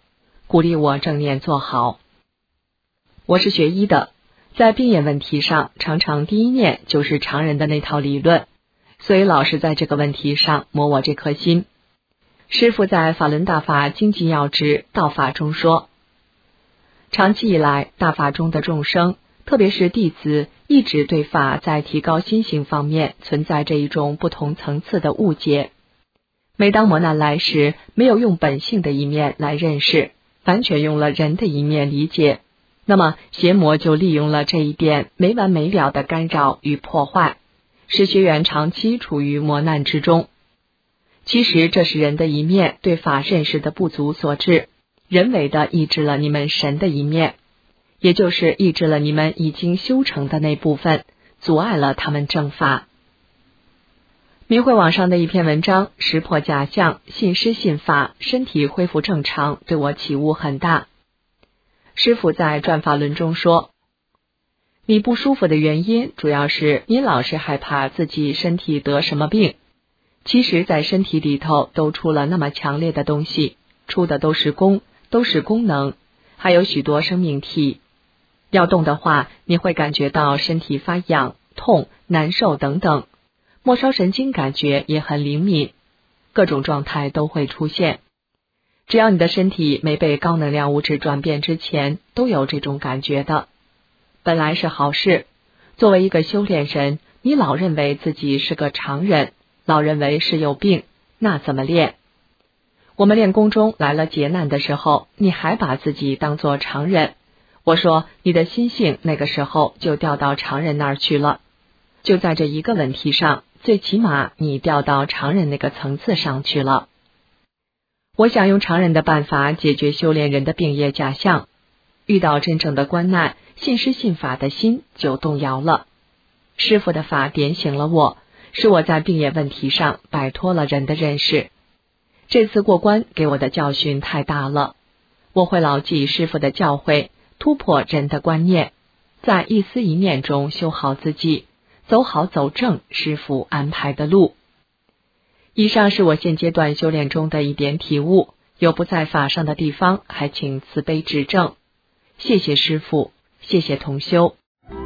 鼓励我正念做好。我是学医的，在病眼问题上，常常第一念就是常人的那套理论，所以老是在这个问题上磨我这颗心。师父在法轮大法经济要旨道法中说，长期以来，大法中的众生，特别是弟子，一直对法在提高心性方面存在着一种不同层次的误解。每当磨难来时，没有用本性的一面来认识，完全用了人的一面理解，那么邪魔就利用了这一点没完没了的干扰与破坏，使学员长期处于磨难之中。其实这是人的一面对法认识的不足所致，人为的抑制了你们神的一面，也就是抑制了你们已经修成的那部分，阻碍了他们正法。明慧网上的一篇文章，识破假象，信师信法，身体恢复正常，对我启悟很大。师父在转法轮中说，你不舒服的原因主要是你老是害怕自己身体得什么病，其实在身体里头都出了那么强烈的东西，出的都是功，都是功能，还有许多生命体。要动的话，你会感觉到身体发痒、痛、难受等等，末梢神经感觉也很灵敏，各种状态都会出现。只要你的身体没被高能量物质转变之前，都有这种感觉的。本来是好事，作为一个修炼人，你老认为自己是个常人，老认为是有病，那怎么练？我们练功中来了劫难的时候，你还把自己当作常人，我说你的心性那个时候就掉到常人那儿去了。就在这一个问题上，最起码你掉到常人那个层次上去了。我想用常人的办法解决修炼人的病业假象，遇到真正的关难，信师信法的心就动摇了。师父的法点醒了我，使我在病业问题上摆脱了人的认识。这次过关给我的教训太大了，我会牢记师父的教诲，突破人的观念，在一思一念中修好自己，走好走正师父安排的路。以上是我现阶段修炼中的一点体悟，有不在法上的地方，还请慈悲指正。谢谢师父，谢谢同修。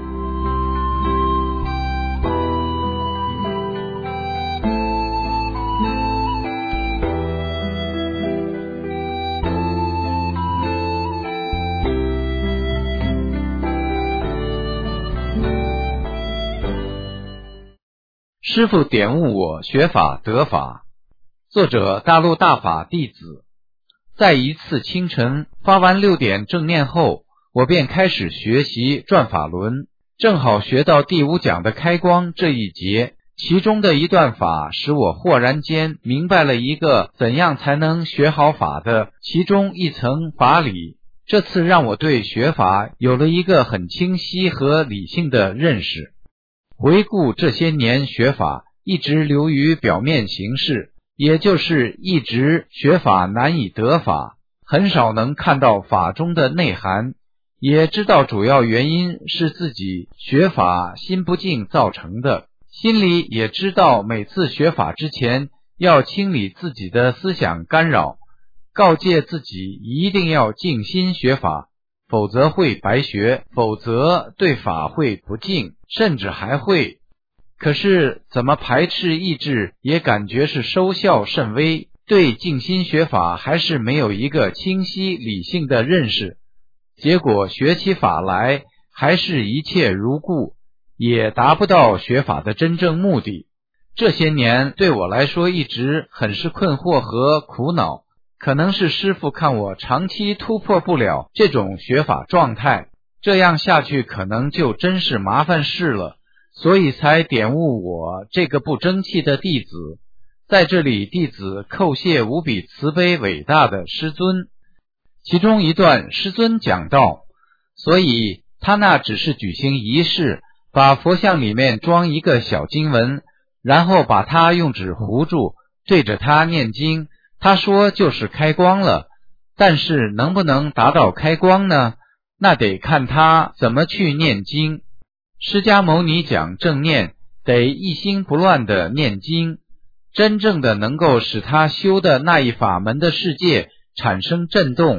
师父点悟我学法得法。作者大陆大法弟子。在一次清晨发完六点正念后，我便开始学习转法轮，正好学到第五讲的开光这一节，其中的一段法使我豁然间明白了一个怎样才能学好法的其中一层法理。这次让我对学法有了一个很清晰和理性的认识。回顾这些年学法，一直流于表面形式，也就是一直学法难以得法，很少能看到法中的内涵，也知道主要原因是自己学法心不静造成的，心里也知道每次学法之前要清理自己的思想干扰，告诫自己一定要静心学法，否则会白学，否则对法会不敬，甚至还会。可是怎么排斥抑制也感觉是收效甚微，对静心学法还是没有一个清晰理性的认识，结果学起法来还是一切如故，也达不到学法的真正目的。这些年对我来说一直很是困惑和苦恼，可能是师父看我长期突破不了这种学法状态，这样下去可能就真是麻烦事了，所以才点悟我这个不争气的弟子。在这里弟子叩谢无比慈悲伟大的师尊。其中一段师尊讲到，所以他那只是举行仪式，把佛像里面装一个小经文，然后把它用纸糊住，对着它念经，他说就是开光了。但是能不能达到开光呢？那得看他怎么去念经。释迦牟尼讲正念，得一心不乱的念经，真正的能够使他修的那一法门的世界产生震动，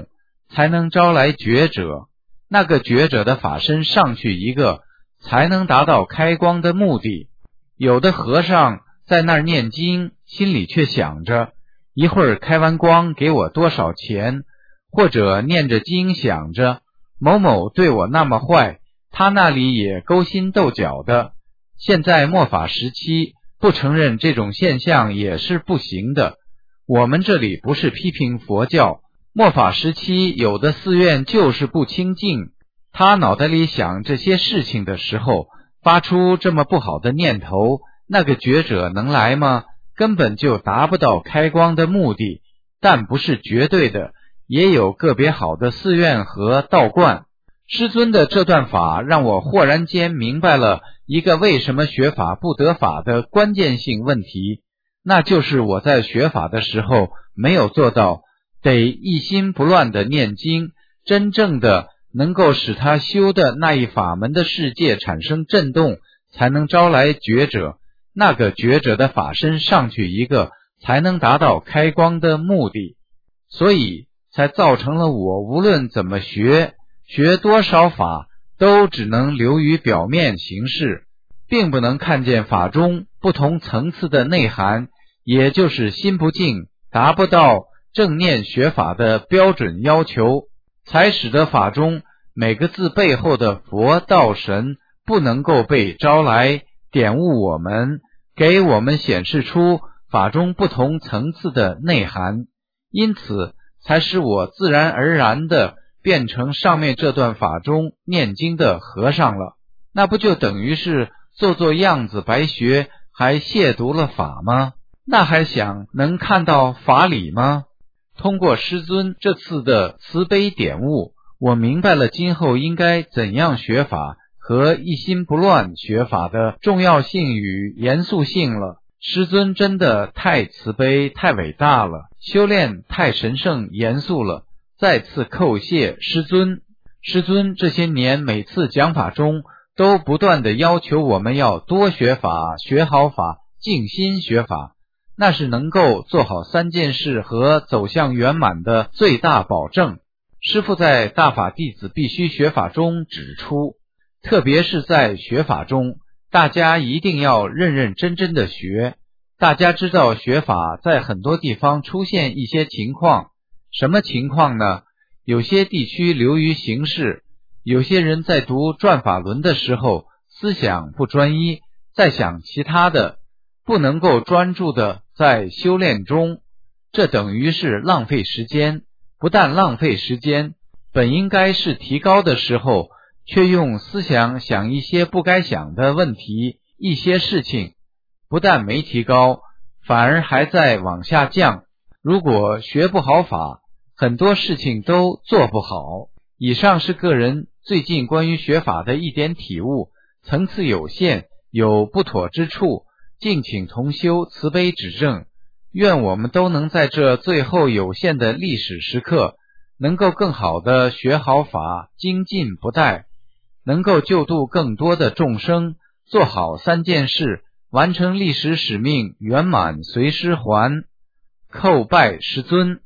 才能招来觉者，那个觉者的法身上去一个，才能达到开光的目的。有的和尚在那儿念经，心里却想着一会儿开完光给我多少钱，或者念着经想着某某对我那么坏，他那里也勾心斗角的。现在末法时期，不承认这种现象也是不行的。我们这里不是批评佛教，末法时期有的寺院就是不清净，他脑袋里想这些事情的时候，发出这么不好的念头，那个觉者能来吗？根本就达不到开光的目的，但不是绝对的，也有个别好的寺院和道观。师尊的这段法让我豁然间明白了一个为什么学法不得法的关键性问题，那就是我在学法的时候没有做到得一心不乱的念经，真正的能够使他修的那一法门的世界产生震动，才能招来觉者，那个觉者的法身上去一个，才能达到开光的目的。所以才造成了我无论怎么学，学多少法，都只能流于表面形式，并不能看见法中不同层次的内涵，也就是心不净，达不到正念学法的标准要求，才使得法中每个字背后的佛道神不能够被招来点悟我们，给我们显示出法中不同层次的内涵，因此才使我自然而然的变成上面这段法中念经的和尚了。那不就等于是做做样子白学，还亵渎了法吗？那还想能看到法理吗？通过师尊这次的慈悲点悟，我明白了今后应该怎样学法和一心不乱学法的重要性与严肃性了。师尊真的太慈悲太伟大了，修炼太神圣严肃了，再次叩谢师尊。师尊这些年每次讲法中都不断地要求我们要多学法，学好法，静心学法，那是能够做好三件事和走向圆满的最大保证。师父在大法弟子必须学法中指出，特别是在学法中，大家一定要认认真真的学。大家知道学法在很多地方出现一些情况，什么情况呢？有些地区流于形式，有些人在读转法轮的时候思想不专一，在想其他的，不能够专注的在修炼中，这等于是浪费时间。不但浪费时间，本应该是提高的时候，却用思想想一些不该想的问题，一些事情不但没提高，反而还在往下降。如果学不好法，很多事情都做不好。以上是个人最近关于学法的一点体悟，层次有限，有不妥之处，敬请同修慈悲指正。愿我们都能在这最后有限的历史时刻，能够更好的学好法，精进不怠，能够救度更多的众生，做好三件事，完成历史使命，圆满随师还。叩拜师尊。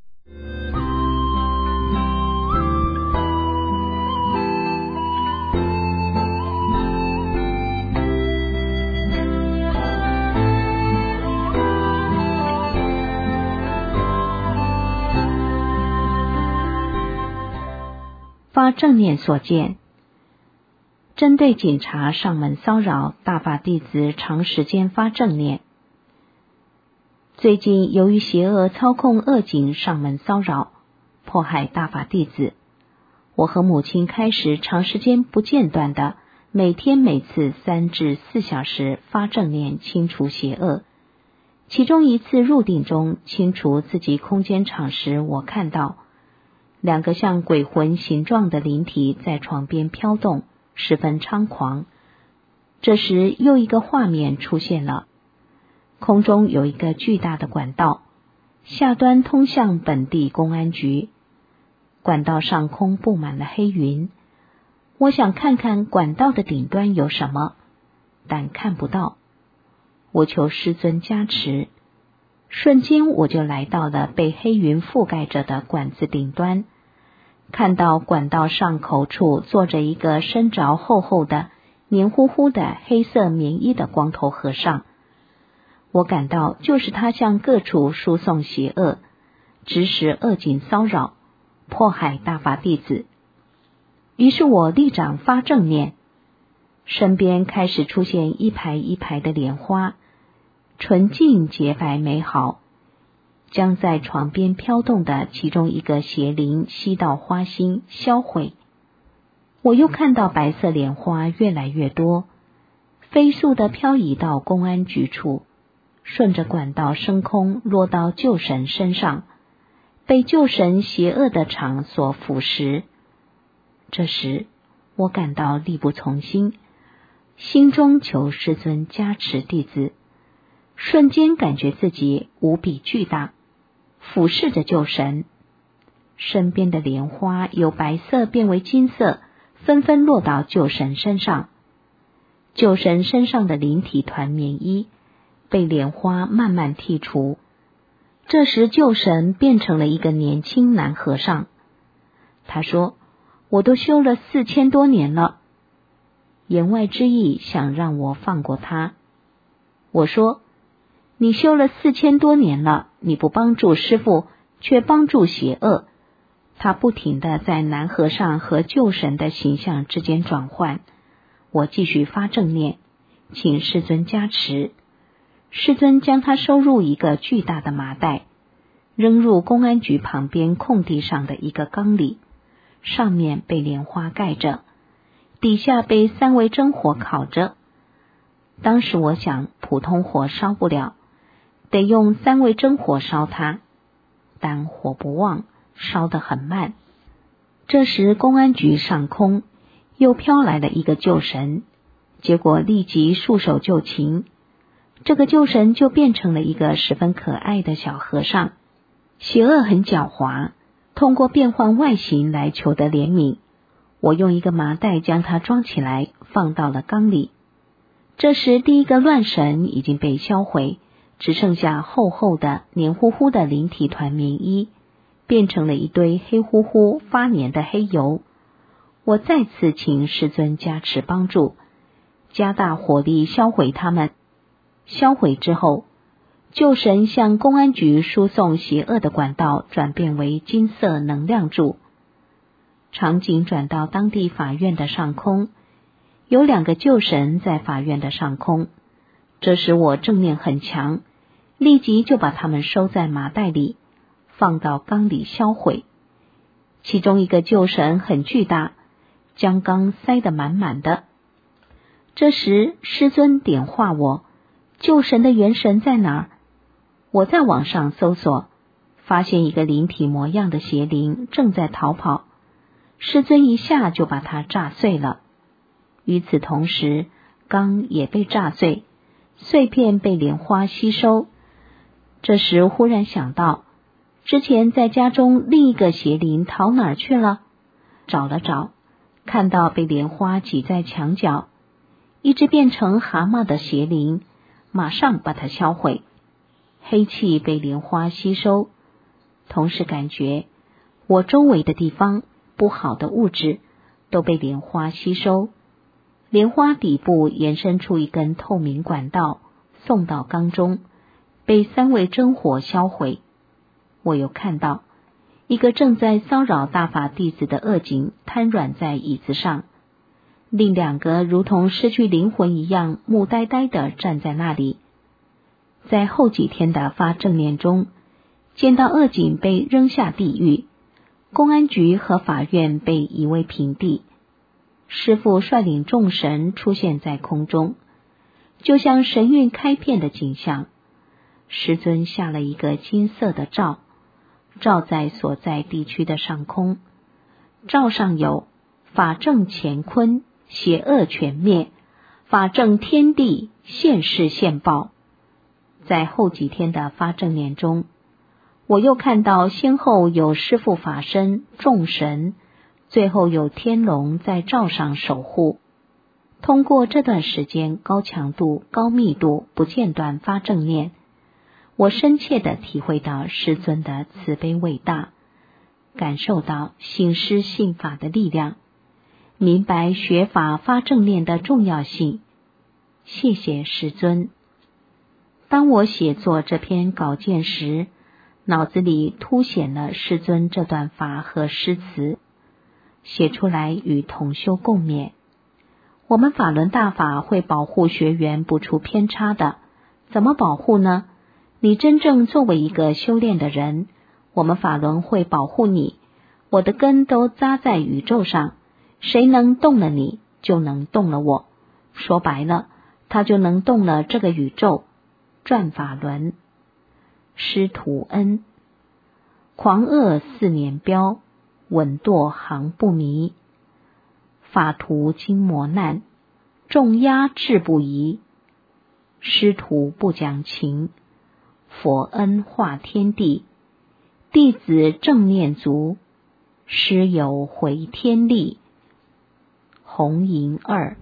发正念所见，针对警察上门骚扰，大法弟子长时间发正念。最近由于邪恶操控恶警上门骚扰，迫害大法弟子，我和母亲开始长时间不间断的每天每次三至四小时发正念清除邪恶。其中一次入定中清除自己空间场时，我看到两个像鬼魂形状的灵体在床边飘动，十分猖狂。这时又一个画面出现了，空中有一个巨大的管道，下端通向本地公安局。管道上空布满了黑云，我想看看管道的顶端有什么，但看不到。我求师尊加持，瞬间我就来到了被黑云覆盖着的管子顶端。 看到管道上口处坐着一个身着厚厚的黏糊糊的黑色棉衣的光头和尚，我感到就是他向各处输送邪恶，指使恶境骚扰，迫害大法弟子。于是我立掌发正念，身边开始出现一排一排的莲花，纯净洁白美好，将在床边飘动的其中一个邪灵吸到花心销毁。我又看到白色莲花越来越多，飞速地漂移到公安局处，顺着管道升空落到旧神身上，被旧神邪恶的场所腐蚀。这时我感到力不从心，心中求师尊加持弟子，瞬间感觉自己无比巨大，俯视着旧神，身边的莲花由白色变为金色，纷纷落到旧神身上。旧神身上的灵体团棉衣被莲花慢慢剔除。这时旧神变成了一个年轻男和尚，他说：我都修了四千多年了。言外之意想让我放过他。我说：你修了四千多年了，你不帮助师父，却帮助邪恶。他不停地在男和尚和旧神的形象之间转换。我继续发正念，请师尊加持。师尊将他收入一个巨大的麻袋，扔入公安局旁边空地上的一个缸里，上面被莲花盖着，底下被三维真火烤着。当时我想，普通火烧不了，得用三维真火烧它，但火不旺，烧得很慢。这时公安局上空又飘来了一个旧神，结果立即束手就擒。这个旧神就变成了一个十分可爱的小和尚。邪恶很狡猾，通过变换外形来求得怜悯。我用一个麻袋将它装起来，放到了缸里。这时第一个乱神已经被销毁，只剩下厚厚的黏糊糊的灵体团棉衣，变成了一堆黑乎乎发黏的黑油。我再次请师尊加持帮助，加大火力销毁它们。销毁之后，旧神向公安局输送邪恶的管道转变为金色能量柱。场景转到当地法院的上空，有两个旧神在法院的上空。这时我正念很强，立即就把他们收在麻袋里，放到缸里销毁。其中一个旧神很巨大，将缸塞得满满的。这时师尊点化我，旧神的元神在哪儿？我在网上搜索，发现一个灵体模样的邪灵正在逃跑，师尊一下就把它炸碎了。与此同时，缸也被炸碎，碎片被莲花吸收。这时忽然想到，之前在家中另一个邪灵逃哪儿去了？找了找，看到被莲花挤在墙角，一只变成蛤蟆的邪灵，马上把它销毁。黑气被莲花吸收，同时感觉我周围的地方不好的物质都被莲花吸收。莲花底部延伸出一根透明管道，送到缸中，被三味真火销毁。我又看到一个正在骚扰大法弟子的恶警瘫软在椅子上，另两个如同失去灵魂一样木呆呆地站在那里。在后几天的发正念中，见到恶警被扔下地狱，公安局和法院被夷为平地。师父率领众神出现在空中，就像神韵开遍的景象。师尊下了一个金色的罩，罩在所在地区的上空，罩上有法正乾坤，邪恶全灭，法正天地，现世现报。在后几天的发正念中，我又看到先后有师父法身、众神，最后有天龙在罩上守护。通过这段时间高强度、高密度、不间断发正念，我深切地体会到师尊的慈悲伟大， 感受到信师信法的力量，明白学法发正念的重要性。谢谢师尊。当我写作这篇稿件时，脑子里凸显了师尊这段法和诗词，写出来与同修共勉。我们法轮大法会保护学员不出偏差的。怎么保护呢？你真正作为一个修炼的人，我们法轮会保护你。我的根都扎在宇宙上，谁能动了你，就能动了我。说白了，他就能动了这个宇宙，转法轮。师徒恩，狂恶四年标，稳堕行不迷。法途经磨难，重压志不移。师徒不讲情，佛恩化天地。弟子正念足，师友回天力。红银二。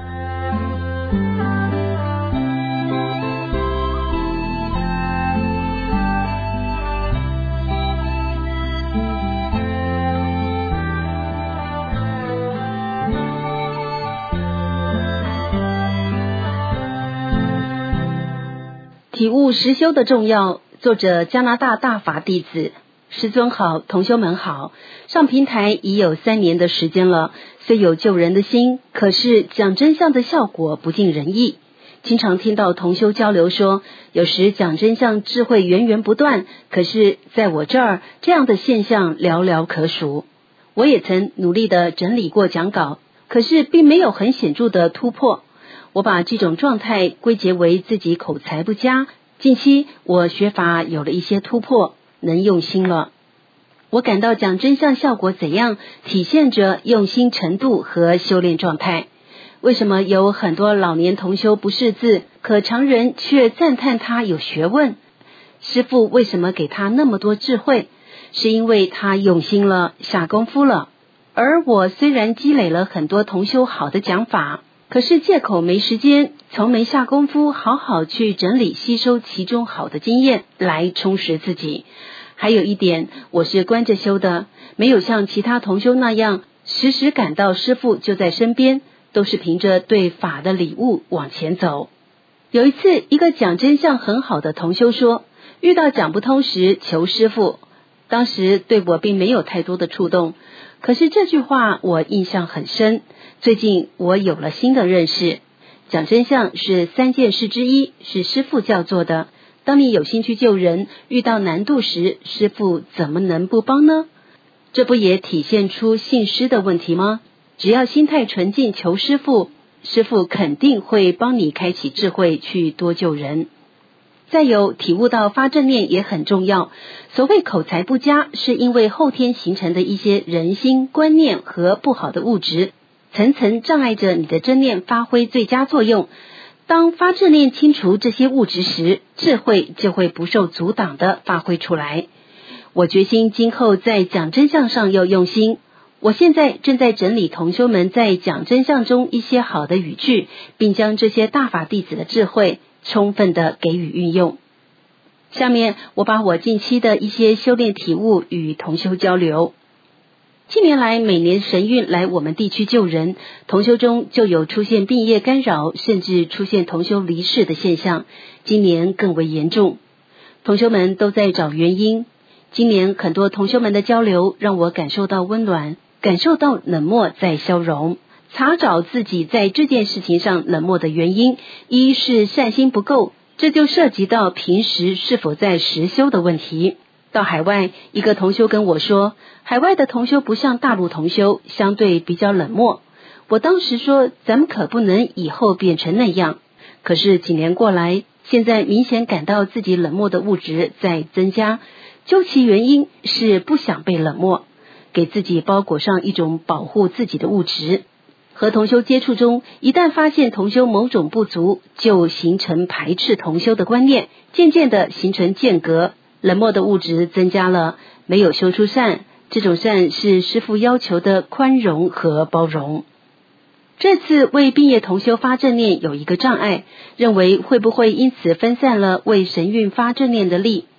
体悟实修的重要，作者加拿大大法弟子。师尊好，同修们好。上平台已有三年的时间了，虽有救人的心，可是讲真相的效果不尽人意。经常听到同修交流说，有时讲真相智慧源源不断，可是在我这儿这样的现象寥寥可数。我也曾努力的整理过讲稿，可是并没有很显著的突破。我把这种状态归结为自己口才不佳。近期我学法有了一些突破，能用心了。我感到讲真相效果怎样，体现着用心程度和修炼状态。为什么有很多老年同修不识字，可常人却赞叹他有学问？师父为什么给他那么多智慧？是因为他用心了，下功夫了。而我虽然积累了很多同修好的讲法，可是借口没时间，从没下功夫好好去整理吸收其中好的经验来充实自己。还有一点，我是观着修的，没有像其他同修那样时时感到师父就在身边，都是凭着对法的礼物往前走。有一次，一个讲真相很好的同修说，遇到讲不通时求师父。当时对我并没有太多的触动，可是这句话我印象很深。最近我有了新的认识，讲真相是三件事之一，是师父教做的。当你有心去救人，遇到难度时，师父怎么能不帮呢？这不也体现出信师的问题吗？只要心态纯净求师父，师父肯定会帮你开启智慧去多救人。再有，体悟到发正念也很重要。所谓口才不佳，是因为后天形成的一些人心观念和不好的物质层层障碍着你的正念发挥最佳作用。当发正念清除这些物质时，智慧就会不受阻挡地发挥出来。我决心今后在讲真相上要用心。我现在正在整理同修们在讲真相中一些好的语句，并将这些大法弟子的智慧充分地给予运用。下面我把我近期的一些修炼体悟与同修交流。近年来，每年神运来我们地区救人，同修中就有出现病业干扰，甚至出现同修离世的现象，今年更为严重。同修们都在找原因。今年很多同修们的交流让我感受到温暖，感受到冷漠在消融。查找自己在这件事情上冷漠的原因，一是善心不够，这就涉及到平时是否在实修的问题。到海外，一个同修跟我说，海外的同修不像大陆同修，相对比较冷漠。我当时说，咱们可不能以后变成那样。可是几年过来，现在明显感到自己冷漠的物质在增加，究其原因是不想被冷漠，给自己包裹上一种保护自己的物质。和同修接触中，一旦发现同修某种不足，就形成排斥同修的观念，渐渐的形成间隔，冷漠的物质增加了，没有修出善。这种善是师父要求的宽容和包容。这次为毕业同修发正念有一个障碍，认为会不会因此分散了为神韵发正念的力。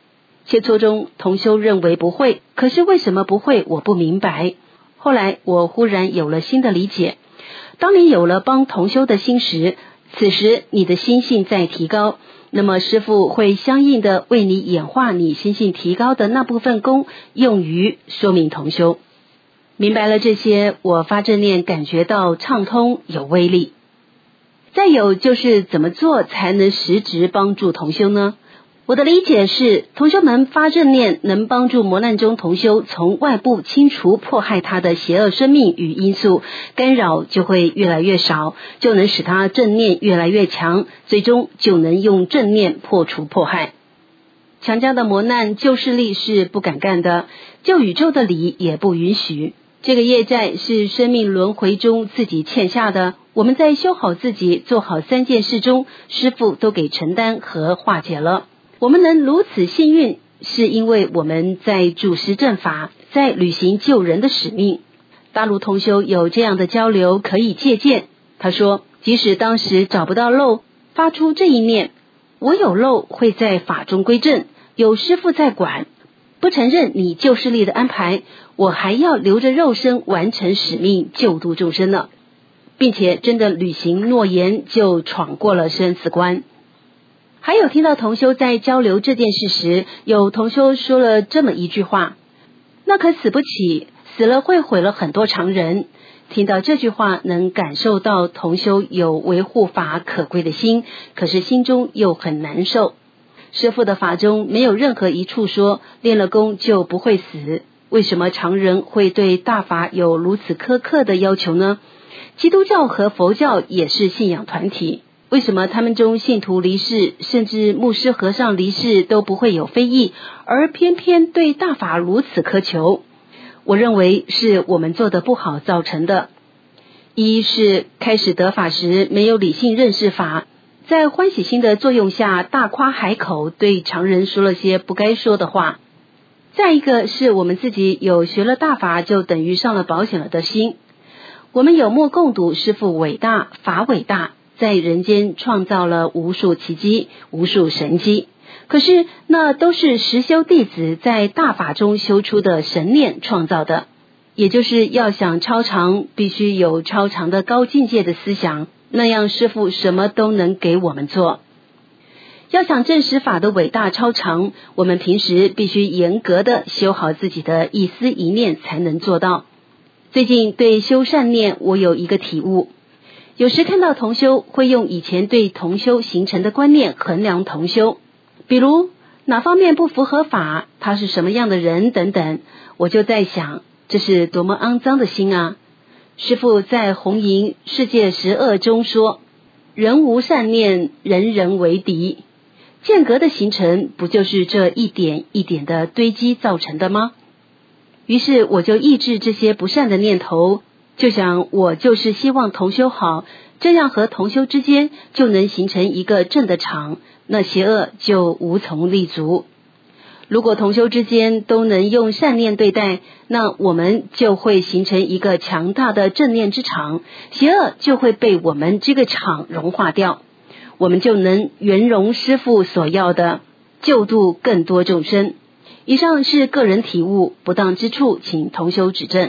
切磋中同修认为不会，可是为什么不会我不明白。后来我忽然有了新的理解，当你有了帮同修的心时，此时你的心性在提高，那么师父会相应的为你演化你心性提高的那部分功，用于说明同修。明白了这些，我发正念感觉到畅通有威力。再有就是怎么做才能实质帮助同修呢？我的理解是，同修们发正念能帮助磨难中同修从外部清除迫害他的邪恶生命与因素，干扰就会越来越少，就能使他正念越来越强，最终就能用正念破除迫害。强加的磨难旧势力是不敢干的，旧宇宙的理也不允许。这个业债是生命轮回中自己欠下的，我们在修好自己做好三件事中，师父都给承担和化解了。我们能如此幸运，是因为我们在主持正法，在履行救人的使命。大陆同修有这样的交流可以借鉴。他说，即使当时找不到漏，发出这一念，我有漏会在法中归正，有师父在管，不承认你旧势力的安排，我还要留着肉身完成使命，救度众生呢，并且真的履行诺言，就闯过了生死关。还有听到同修在交流这件事时，有同修说了这么一句话，那可死不起，死了会毁了很多常人。听到这句话，能感受到同修有维护法可贵的心，可是心中又很难受。师父的法中没有任何一处说练了功就不会死，为什么常人会对大法有如此苛刻的要求呢？基督教和佛教也是信仰团体，为什么他们中信徒离世，甚至牧师和尚离世都不会有非议，而偏偏对大法如此苛求？我认为是我们做的不好造成的。一是开始得法时没有理性认识法，在欢喜心的作用下大夸海口，对常人说了些不该说的话。再一个是我们自己有学了大法就等于上了保险了的心，我们有目共睹师父伟大，法伟大，在人间创造了无数奇迹，无数神迹，可是那都是实修弟子在大法中修出的神念创造的，也就是要想超常，必须有超常的高境界的思想，那样师父什么都能给我们做。要想证实法的伟大超常，我们平时必须严格的修好自己的一思一念才能做到。最近对修善念我有一个体悟，有时看到同修会用以前对同修形成的观念衡量同修，比如哪方面不符合法，他是什么样的人等等，我就在想，这是多么肮脏的心啊！师父在红营世界十恶中说，人无善念，人人为敌。间隔的形成不就是这一点一点的堆积造成的吗？于是我就抑制这些不善的念头，就想我就是希望同修好，这样和同修之间就能形成一个正的场，那邪恶就无从立足。如果同修之间都能用善念对待，那我们就会形成一个强大的正念之场，邪恶就会被我们这个场融化掉，我们就能圆融师父所要的，救度更多众生。以上是个人体悟，不当之处请同修指正。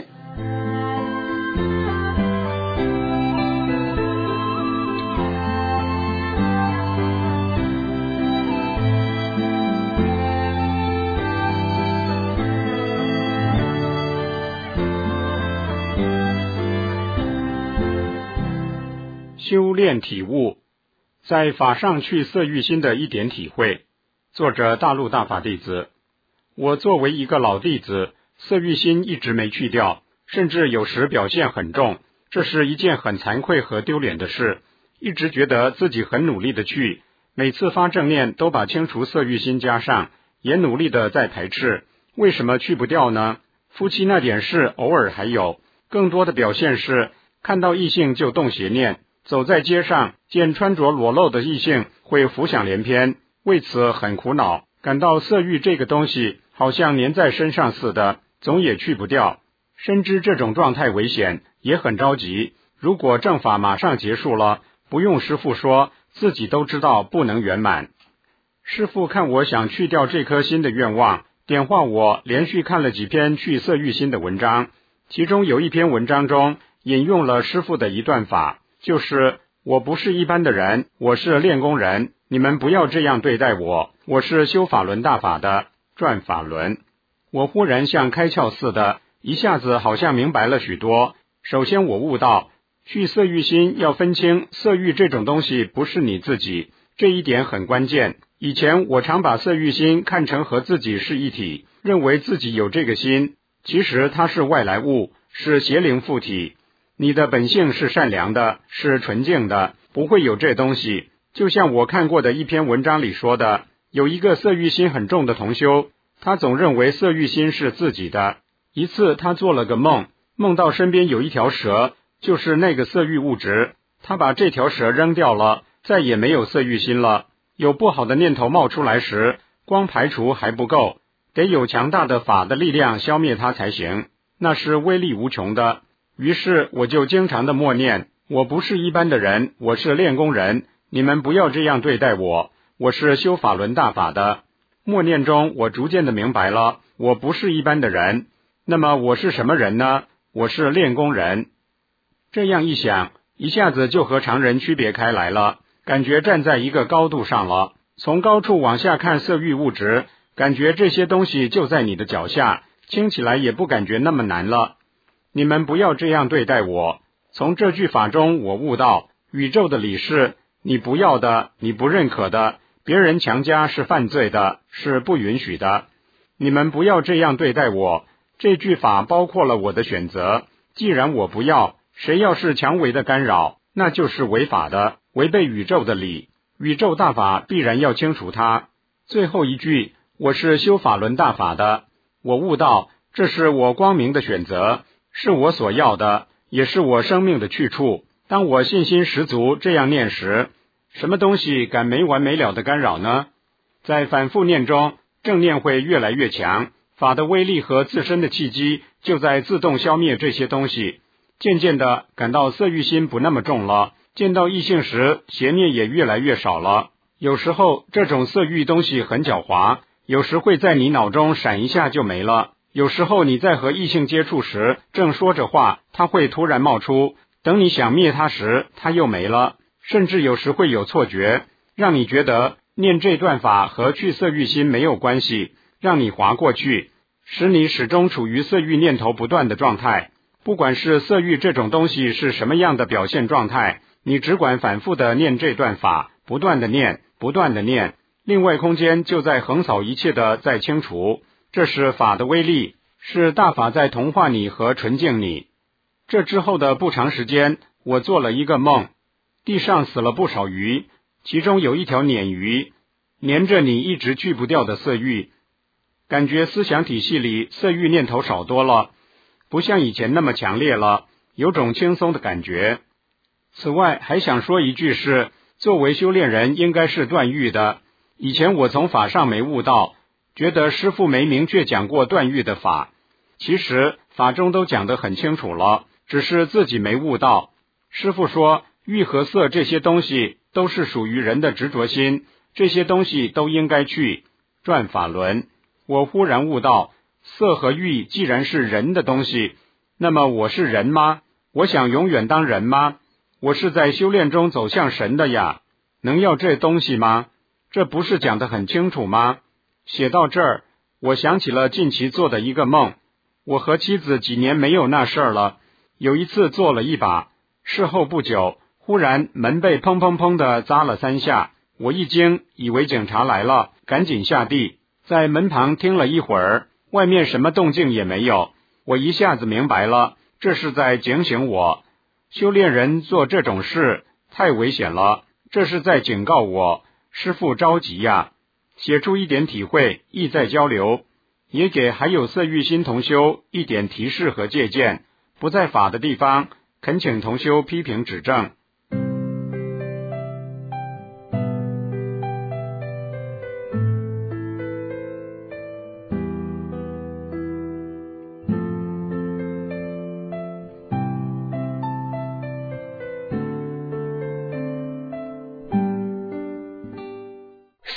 修炼体悟，在法上去色欲心的一点体会。作者大陆大法弟子。我作为一个老弟子，色欲心一直没去掉，甚至有时表现很重，这是一件很惭愧和丢脸的事。一直觉得自己很努力的去，每次发正念都把清除色欲心加上，也努力的在排斥，为什么去不掉呢？夫妻那点事偶尔还有，更多的表现是看到异性就动邪念，走在街上见穿着裸露的异性会浮想联翩，为此很苦恼，感到色欲这个东西好像粘在身上似的，总也去不掉。深知这种状态危险，也很着急，如果正法马上结束了，不用师父说，自己都知道不能圆满。 师父看我想去掉这颗心的愿望，点化我连续看了几篇去色欲心的文章，其中有一篇文章中引用了师父的一段法，就是我不是一般的人，我是练功人，你们不要这样对待我，我是修法轮大法的，转法轮。我忽然像开窍似的，一下子好像明白了许多。首先我悟到，去色欲心要分清色欲这种东西不是你自己，这一点很关键。以前我常把色欲心看成和自己是一体，认为自己有这个心，其实它是外来物，是邪灵附体。你的本性是善良的，是纯净的，不会有这东西。就像我看过的一篇文章里说的，有一个色欲心很重的同修，他总认为色欲心是自己的。一次他做了个梦，梦到身边有一条蛇，就是那个色欲物质，他把这条蛇扔掉了，再也没有色欲心了。有不好的念头冒出来时，光排除还不够，得有强大的法的力量消灭它才行，那是威力无穷的。于是我就经常的默念，我不是一般的人，我是练功人，你们不要这样对待我，我是修法轮大法的。默念中我逐渐的明白了，我不是一般的人。那么我是什么人呢？我是练功人。这样一想，一下子就和常人区别开来了，感觉站在一个高度上了。从高处往下看色欲物质，感觉这些东西就在你的脚下，轻起来也不感觉那么难了。你们不要这样对待我。从这句法中我悟到，宇宙的理是你不要的，你不认可的，别人强加是犯罪的，是不允许的。你们不要这样对待我。这句法包括了我的选择，既然我不要，谁要是强为的干扰，那就是违法的，违背宇宙的理。宇宙大法必然要清除它。最后一句，我是修法轮大法的，我悟到，这是我光明的选择，是我所要的，也是我生命的去处。当我信心十足这样念时，什么东西敢没完没了的干扰呢？在反复念中，正念会越来越强，法的威力和自身的契机就在自动消灭这些东西。渐渐的感到色欲心不那么重了，见到异性时邪念也越来越少了。有时候这种色欲东西很狡猾，有时会在你脑中闪一下就没了。有时候你在和异性接触时，正说着话，它会突然冒出，等你想灭它时，它又没了。甚至有时会有错觉，让你觉得念这段法和去色欲心没有关系，让你滑过去，使你始终处于色欲念头不断的状态。不管是色欲这种东西是什么样的表现状态，你只管反复的念这段法，不断的念，不断的念，另外空间就在横扫一切的在清除。这是法的威力，是大法在同化你和纯净你。这之后的不长时间，我做了一个梦，地上死了不少鱼，其中有一条鲶鱼，粘着你一直去不掉的色欲，感觉思想体系里色欲念头少多了，不像以前那么强烈了，有种轻松的感觉。此外还想说一句是，作为修炼人应该是断欲的。以前我从法上没悟到，觉得师父没明确讲过断欲的法，其实法中都讲得很清楚了，只是自己没悟到。师父说欲和色这些东西都是属于人的执着心，这些东西都应该去转法轮。我忽然悟到，色和欲既然是人的东西，那么我是人吗？我想永远当人吗？我是在修炼中走向神的呀，能要这东西吗？这不是讲得很清楚吗？写到这儿，我想起了近期做的一个梦。我和妻子几年没有那事儿了，有一次做了一把，事后不久，忽然门被砰砰砰地砸了三下，我一惊，以为警察来了，赶紧下地，在门旁听了一会儿，外面什么动静也没有。我一下子明白了，这是在警醒我，修炼人做这种事太危险了，这是在警告我，师父着急呀。写出一点体会，意在交流，也给还有色欲心同修一点提示和借鉴，不在法的地方，恳请同修批评指正。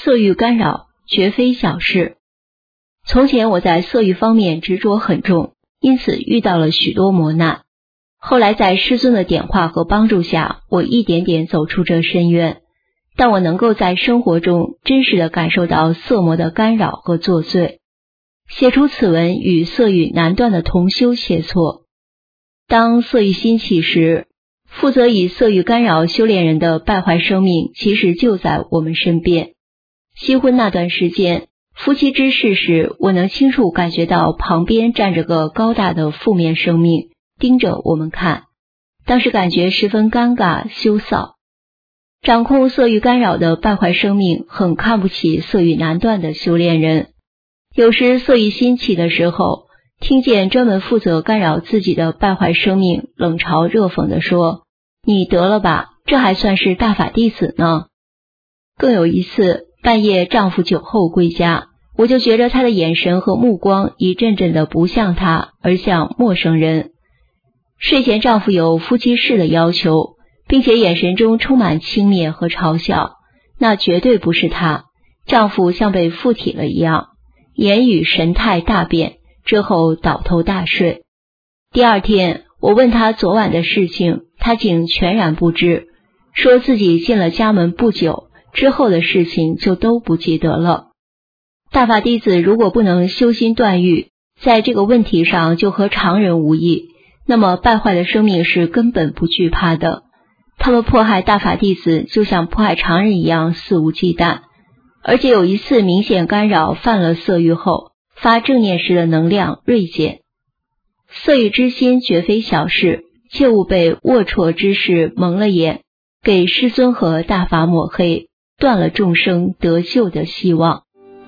色欲干扰绝非小事。从前我在色欲方面执着很重，因此遇到了许多磨难。后来在师尊的点化和帮助下，我一点点走出这深渊，但我能够在生活中真实地感受到色魔的干扰和作祟。写出此文与色欲难断的同修切磋。当色欲兴起时，负责以色欲干扰修炼人的败坏生命其实就在我们身边。新婚那段时间，夫妻之事时，我能清楚感觉到旁边站着个高大的负面生命，盯着我们看，当时感觉十分尴尬羞臊。掌控色欲干扰的败坏生命很看不起色欲难断的修炼人。有时色欲兴起的时候，听见专门负责干扰自己的败坏生命冷嘲热讽地说，你得了吧，这还算是大法弟子呢。更有一次，半夜丈夫酒后归家，我就觉得他的眼神和目光一阵阵的不像他，而像陌生人。睡前丈夫有夫妻式的要求，并且眼神中充满轻蔑和嘲笑，那绝对不是他。丈夫像被附体了一样，言语神态大变，之后倒头大睡。第二天，我问他昨晚的事情，他竟全然不知，说自己进了家门不久，之后的事情就都不记得了。大法弟子如果不能修心断欲，在这个问题上就和常人无异，那么败坏的生命是根本不惧怕的。他们迫害大法弟子就像迫害常人一样肆无忌惮，而且有一次明显干扰犯了色欲后，发正念时的能量锐减。色欲之心绝非小事，切勿被龌龊之事蒙了眼，给师尊和大法抹黑，断了众生得救的希望。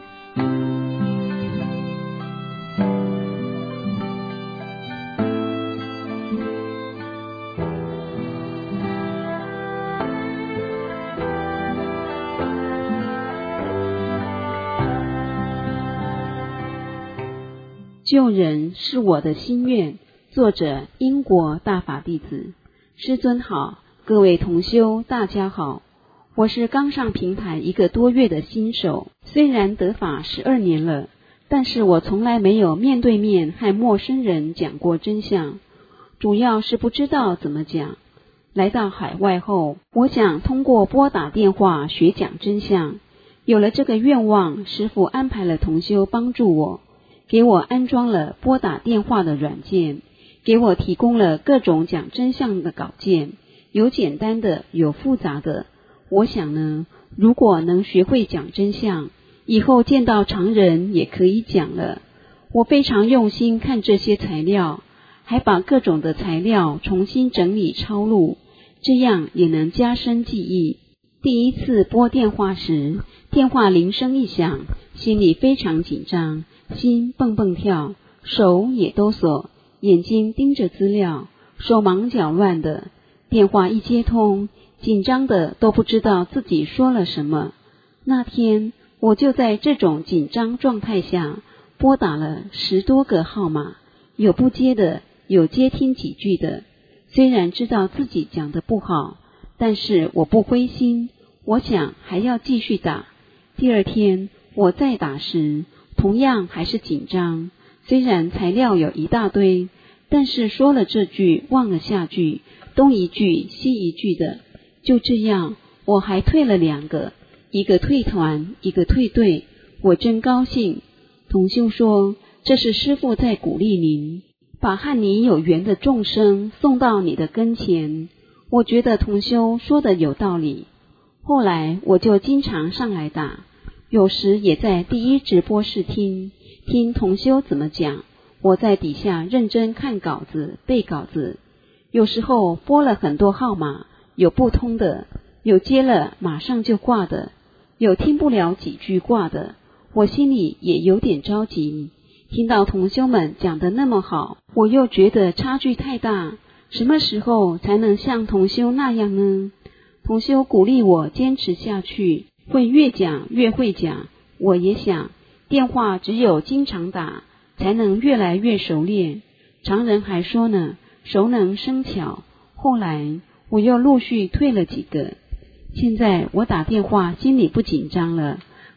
救人是我的心愿。作者：英国大法弟子。师尊好，各位同修大家好，我是刚上平台一个多月的新手，虽然得法十二年了，但是我从来没有面对面和陌生人讲过真相，主要是不知道怎么讲。来到海外后，我想通过拨打电话学讲真相，有了这个愿望，师父安排了同修帮助我，给我安装了拨打电话的软件，给我提供了各种讲真相的稿件，有简单的，有复杂的。我想呢，如果能学会讲真相，以后见到常人也可以讲了。我非常用心看这些材料，还把各种的材料重新整理抄录，这样也能加深记忆。第一次拨电话时，电话铃声一响，心里非常紧张，心蹦蹦跳，手也哆嗦，眼睛盯着资料，手忙脚乱的。电话一接通，紧张的都不知道自己说了什么。那天我就在这种紧张状态下拨打了十多个号码，有不接的，有接听几句的。虽然知道自己讲得不好，但是我不灰心，我想还要继续打。第二天我再打时，同样还是紧张，虽然材料有一大堆，但是说了这句忘了下句，东一句西一句的。就这样，我还退了两个，一个退团，一个退队，我真高兴。同修说，这是师父在鼓励您，把和你有缘的众生送到你的跟前。我觉得同修说的有道理。后来我就经常上来打，有时也在第一直播室听听同修怎么讲，我在底下认真看稿子背稿子。有时候拨了很多号码，有不通的，有接了马上就挂的，有听不了几句挂的，我心里也有点着急。听到同修们讲得那么好，我又觉得差距太大，什么时候才能像同修那样呢？同修鼓励我坚持下去，会越讲越会讲。我也想，电话只有经常打，才能越来越熟练。常人还说呢，熟能生巧。后来我又陆续退了几个，现在我打电话心里不紧张了，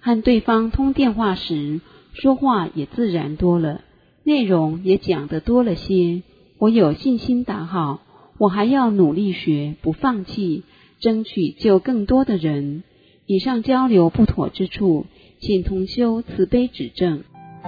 和对方通电话时，说话也自然多了，内容也讲得多了些。我有信心打好，我还要努力学，不放弃，争取救更多的人。以上交流不妥之处，请同修慈悲指正。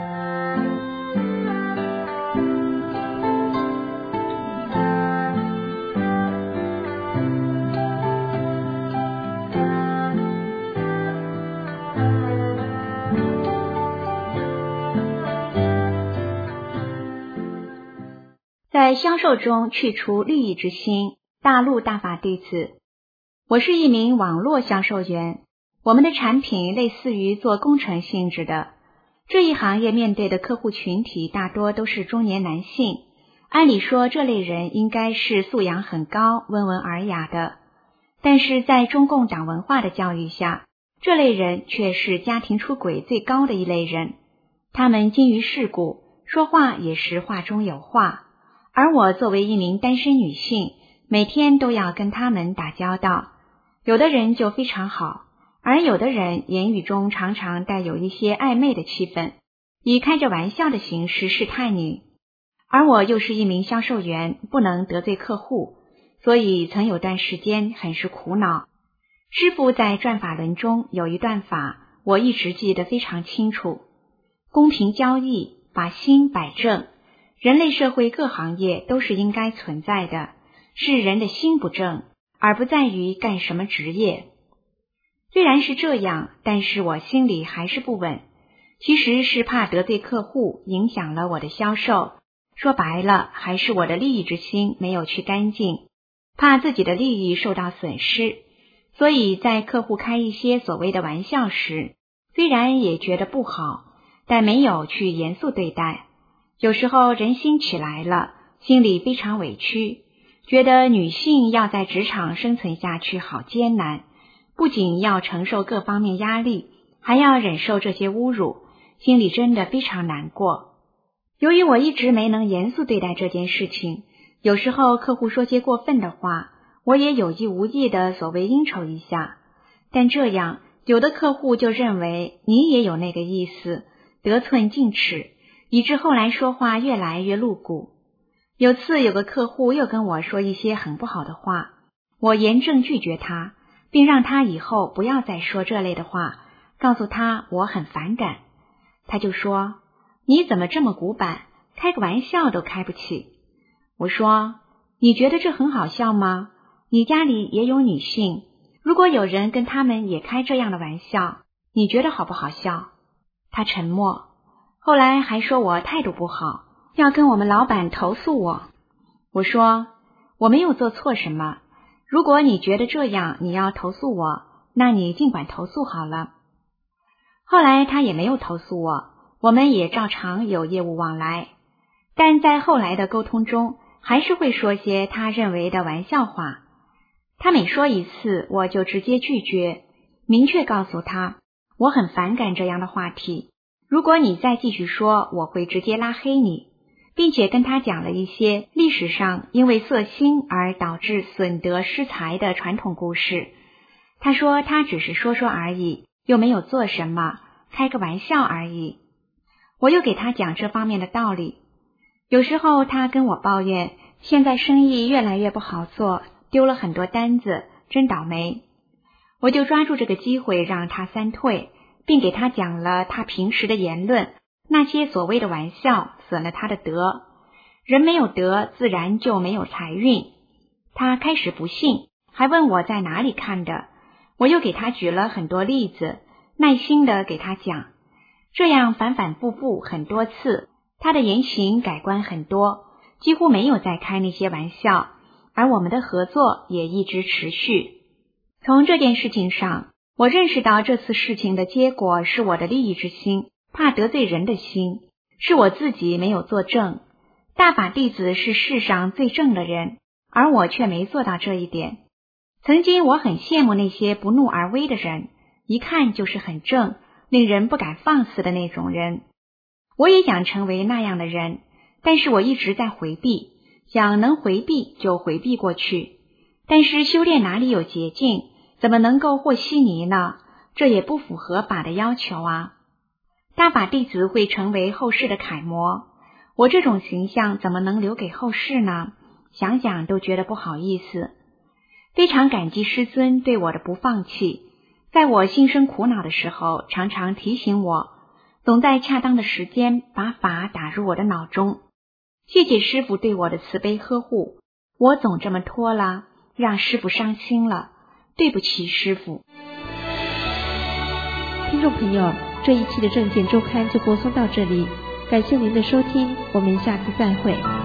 在销售中去除利益之心。大陆大法弟子，我是一名网络销售员，我们的产品类似于做工程性质的。这一行业面对的客户群体大多都是中年男性，按理说这类人应该是素养很高、温文尔雅的，但是在中共党文化的教育下，这类人却是家庭出轨最高的一类人。他们精于世故，说话也是话中有话。而我作为一名单身女性，每天都要跟他们打交道，有的人就非常好，而有的人言语中常常带有一些暧昧的气氛，以开着玩笑的形式试探你。而我又是一名销售员，不能得罪客户，所以曾有段时间很是苦恼。师父在转法轮中有一段法，我一直记得非常清楚：公平交易，把心摆正。人类社会各行业都是应该存在的，是人的心不正，而不在于干什么职业。虽然是这样，但是我心里还是不稳，其实是怕得罪客户，影响了我的销售。说白了，还是我的利益之心没有去干净，怕自己的利益受到损失。所以在客户开一些所谓的玩笑时，虽然也觉得不好，但没有去严肃对待。有时候人心起来了，心里非常委屈，觉得女性要在职场生存下去好艰难，不仅要承受各方面压力，还要忍受这些侮辱，心里真的非常难过。由于我一直没能严肃对待这件事情，有时候客户说些过分的话，我也有意无意的所谓应酬一下，但这样有的客户就认为你也有那个意思，得寸进尺，以致后来说话越来越露骨。有次有个客户又跟我说一些很不好的话，我严正拒绝他，并让他以后不要再说这类的话，告诉他我很反感。他就说：你怎么这么古板，开个玩笑都开不起。我说：你觉得这很好笑吗？你家里也有女性，如果有人跟他们也开这样的玩笑，你觉得好不好笑？他沉默，后来还说我态度不好，要跟我们老板投诉我。我说：我没有做错什么，如果你觉得这样你要投诉我，那你尽管投诉好了。后来他也没有投诉我，我们也照常有业务往来，但在后来的沟通中，还是会说些他认为的玩笑话。他每说一次，我就直接拒绝，明确告诉他，我很反感这样的话题，如果你再继续说，我会直接拉黑你，并且跟他讲了一些历史上因为色心而导致损德失财的传统故事。他说他只是说说而已，又没有做什么，开个玩笑而已。我又给他讲这方面的道理。有时候他跟我抱怨，现在生意越来越不好做，丢了很多单子，真倒霉。我就抓住这个机会让他三退，并给他讲了他平时的言论，那些所谓的玩笑损了他的德，人没有德，自然就没有财运。他开始不信，还问我在哪里看的，我又给他举了很多例子，耐心的给他讲，这样反反复复很多次，他的言行改观很多，几乎没有再开那些玩笑，而我们的合作也一直持续。从这件事情上，我认识到这次事情的结果是我的利益之心，怕得罪人的心，是我自己没有做正。大法弟子是世上最正的人，而我却没做到这一点。曾经我很羡慕那些不怒而威的人，一看就是很正，令人不敢放肆的那种人。我也想成为那样的人，但是我一直在回避，想能回避就回避过去。但是修炼哪里有捷径，怎么能够和稀泥呢？ 这也不符合法的要求啊。大法弟子会成为后世的楷模，我这种形象怎么能留给后世呢？想想都觉得不好意思。非常感激师尊对我的不放弃，在我心生苦恼的时候，常常提醒我，总在恰当的时间把法打入我的脑中。谢谢师父对我的慈悲呵护，我总这么拖了，让师父伤心了，对不起师父。 听众朋友，这一期的证件周刊就播送到这里，感谢您的收听，我们下次再会。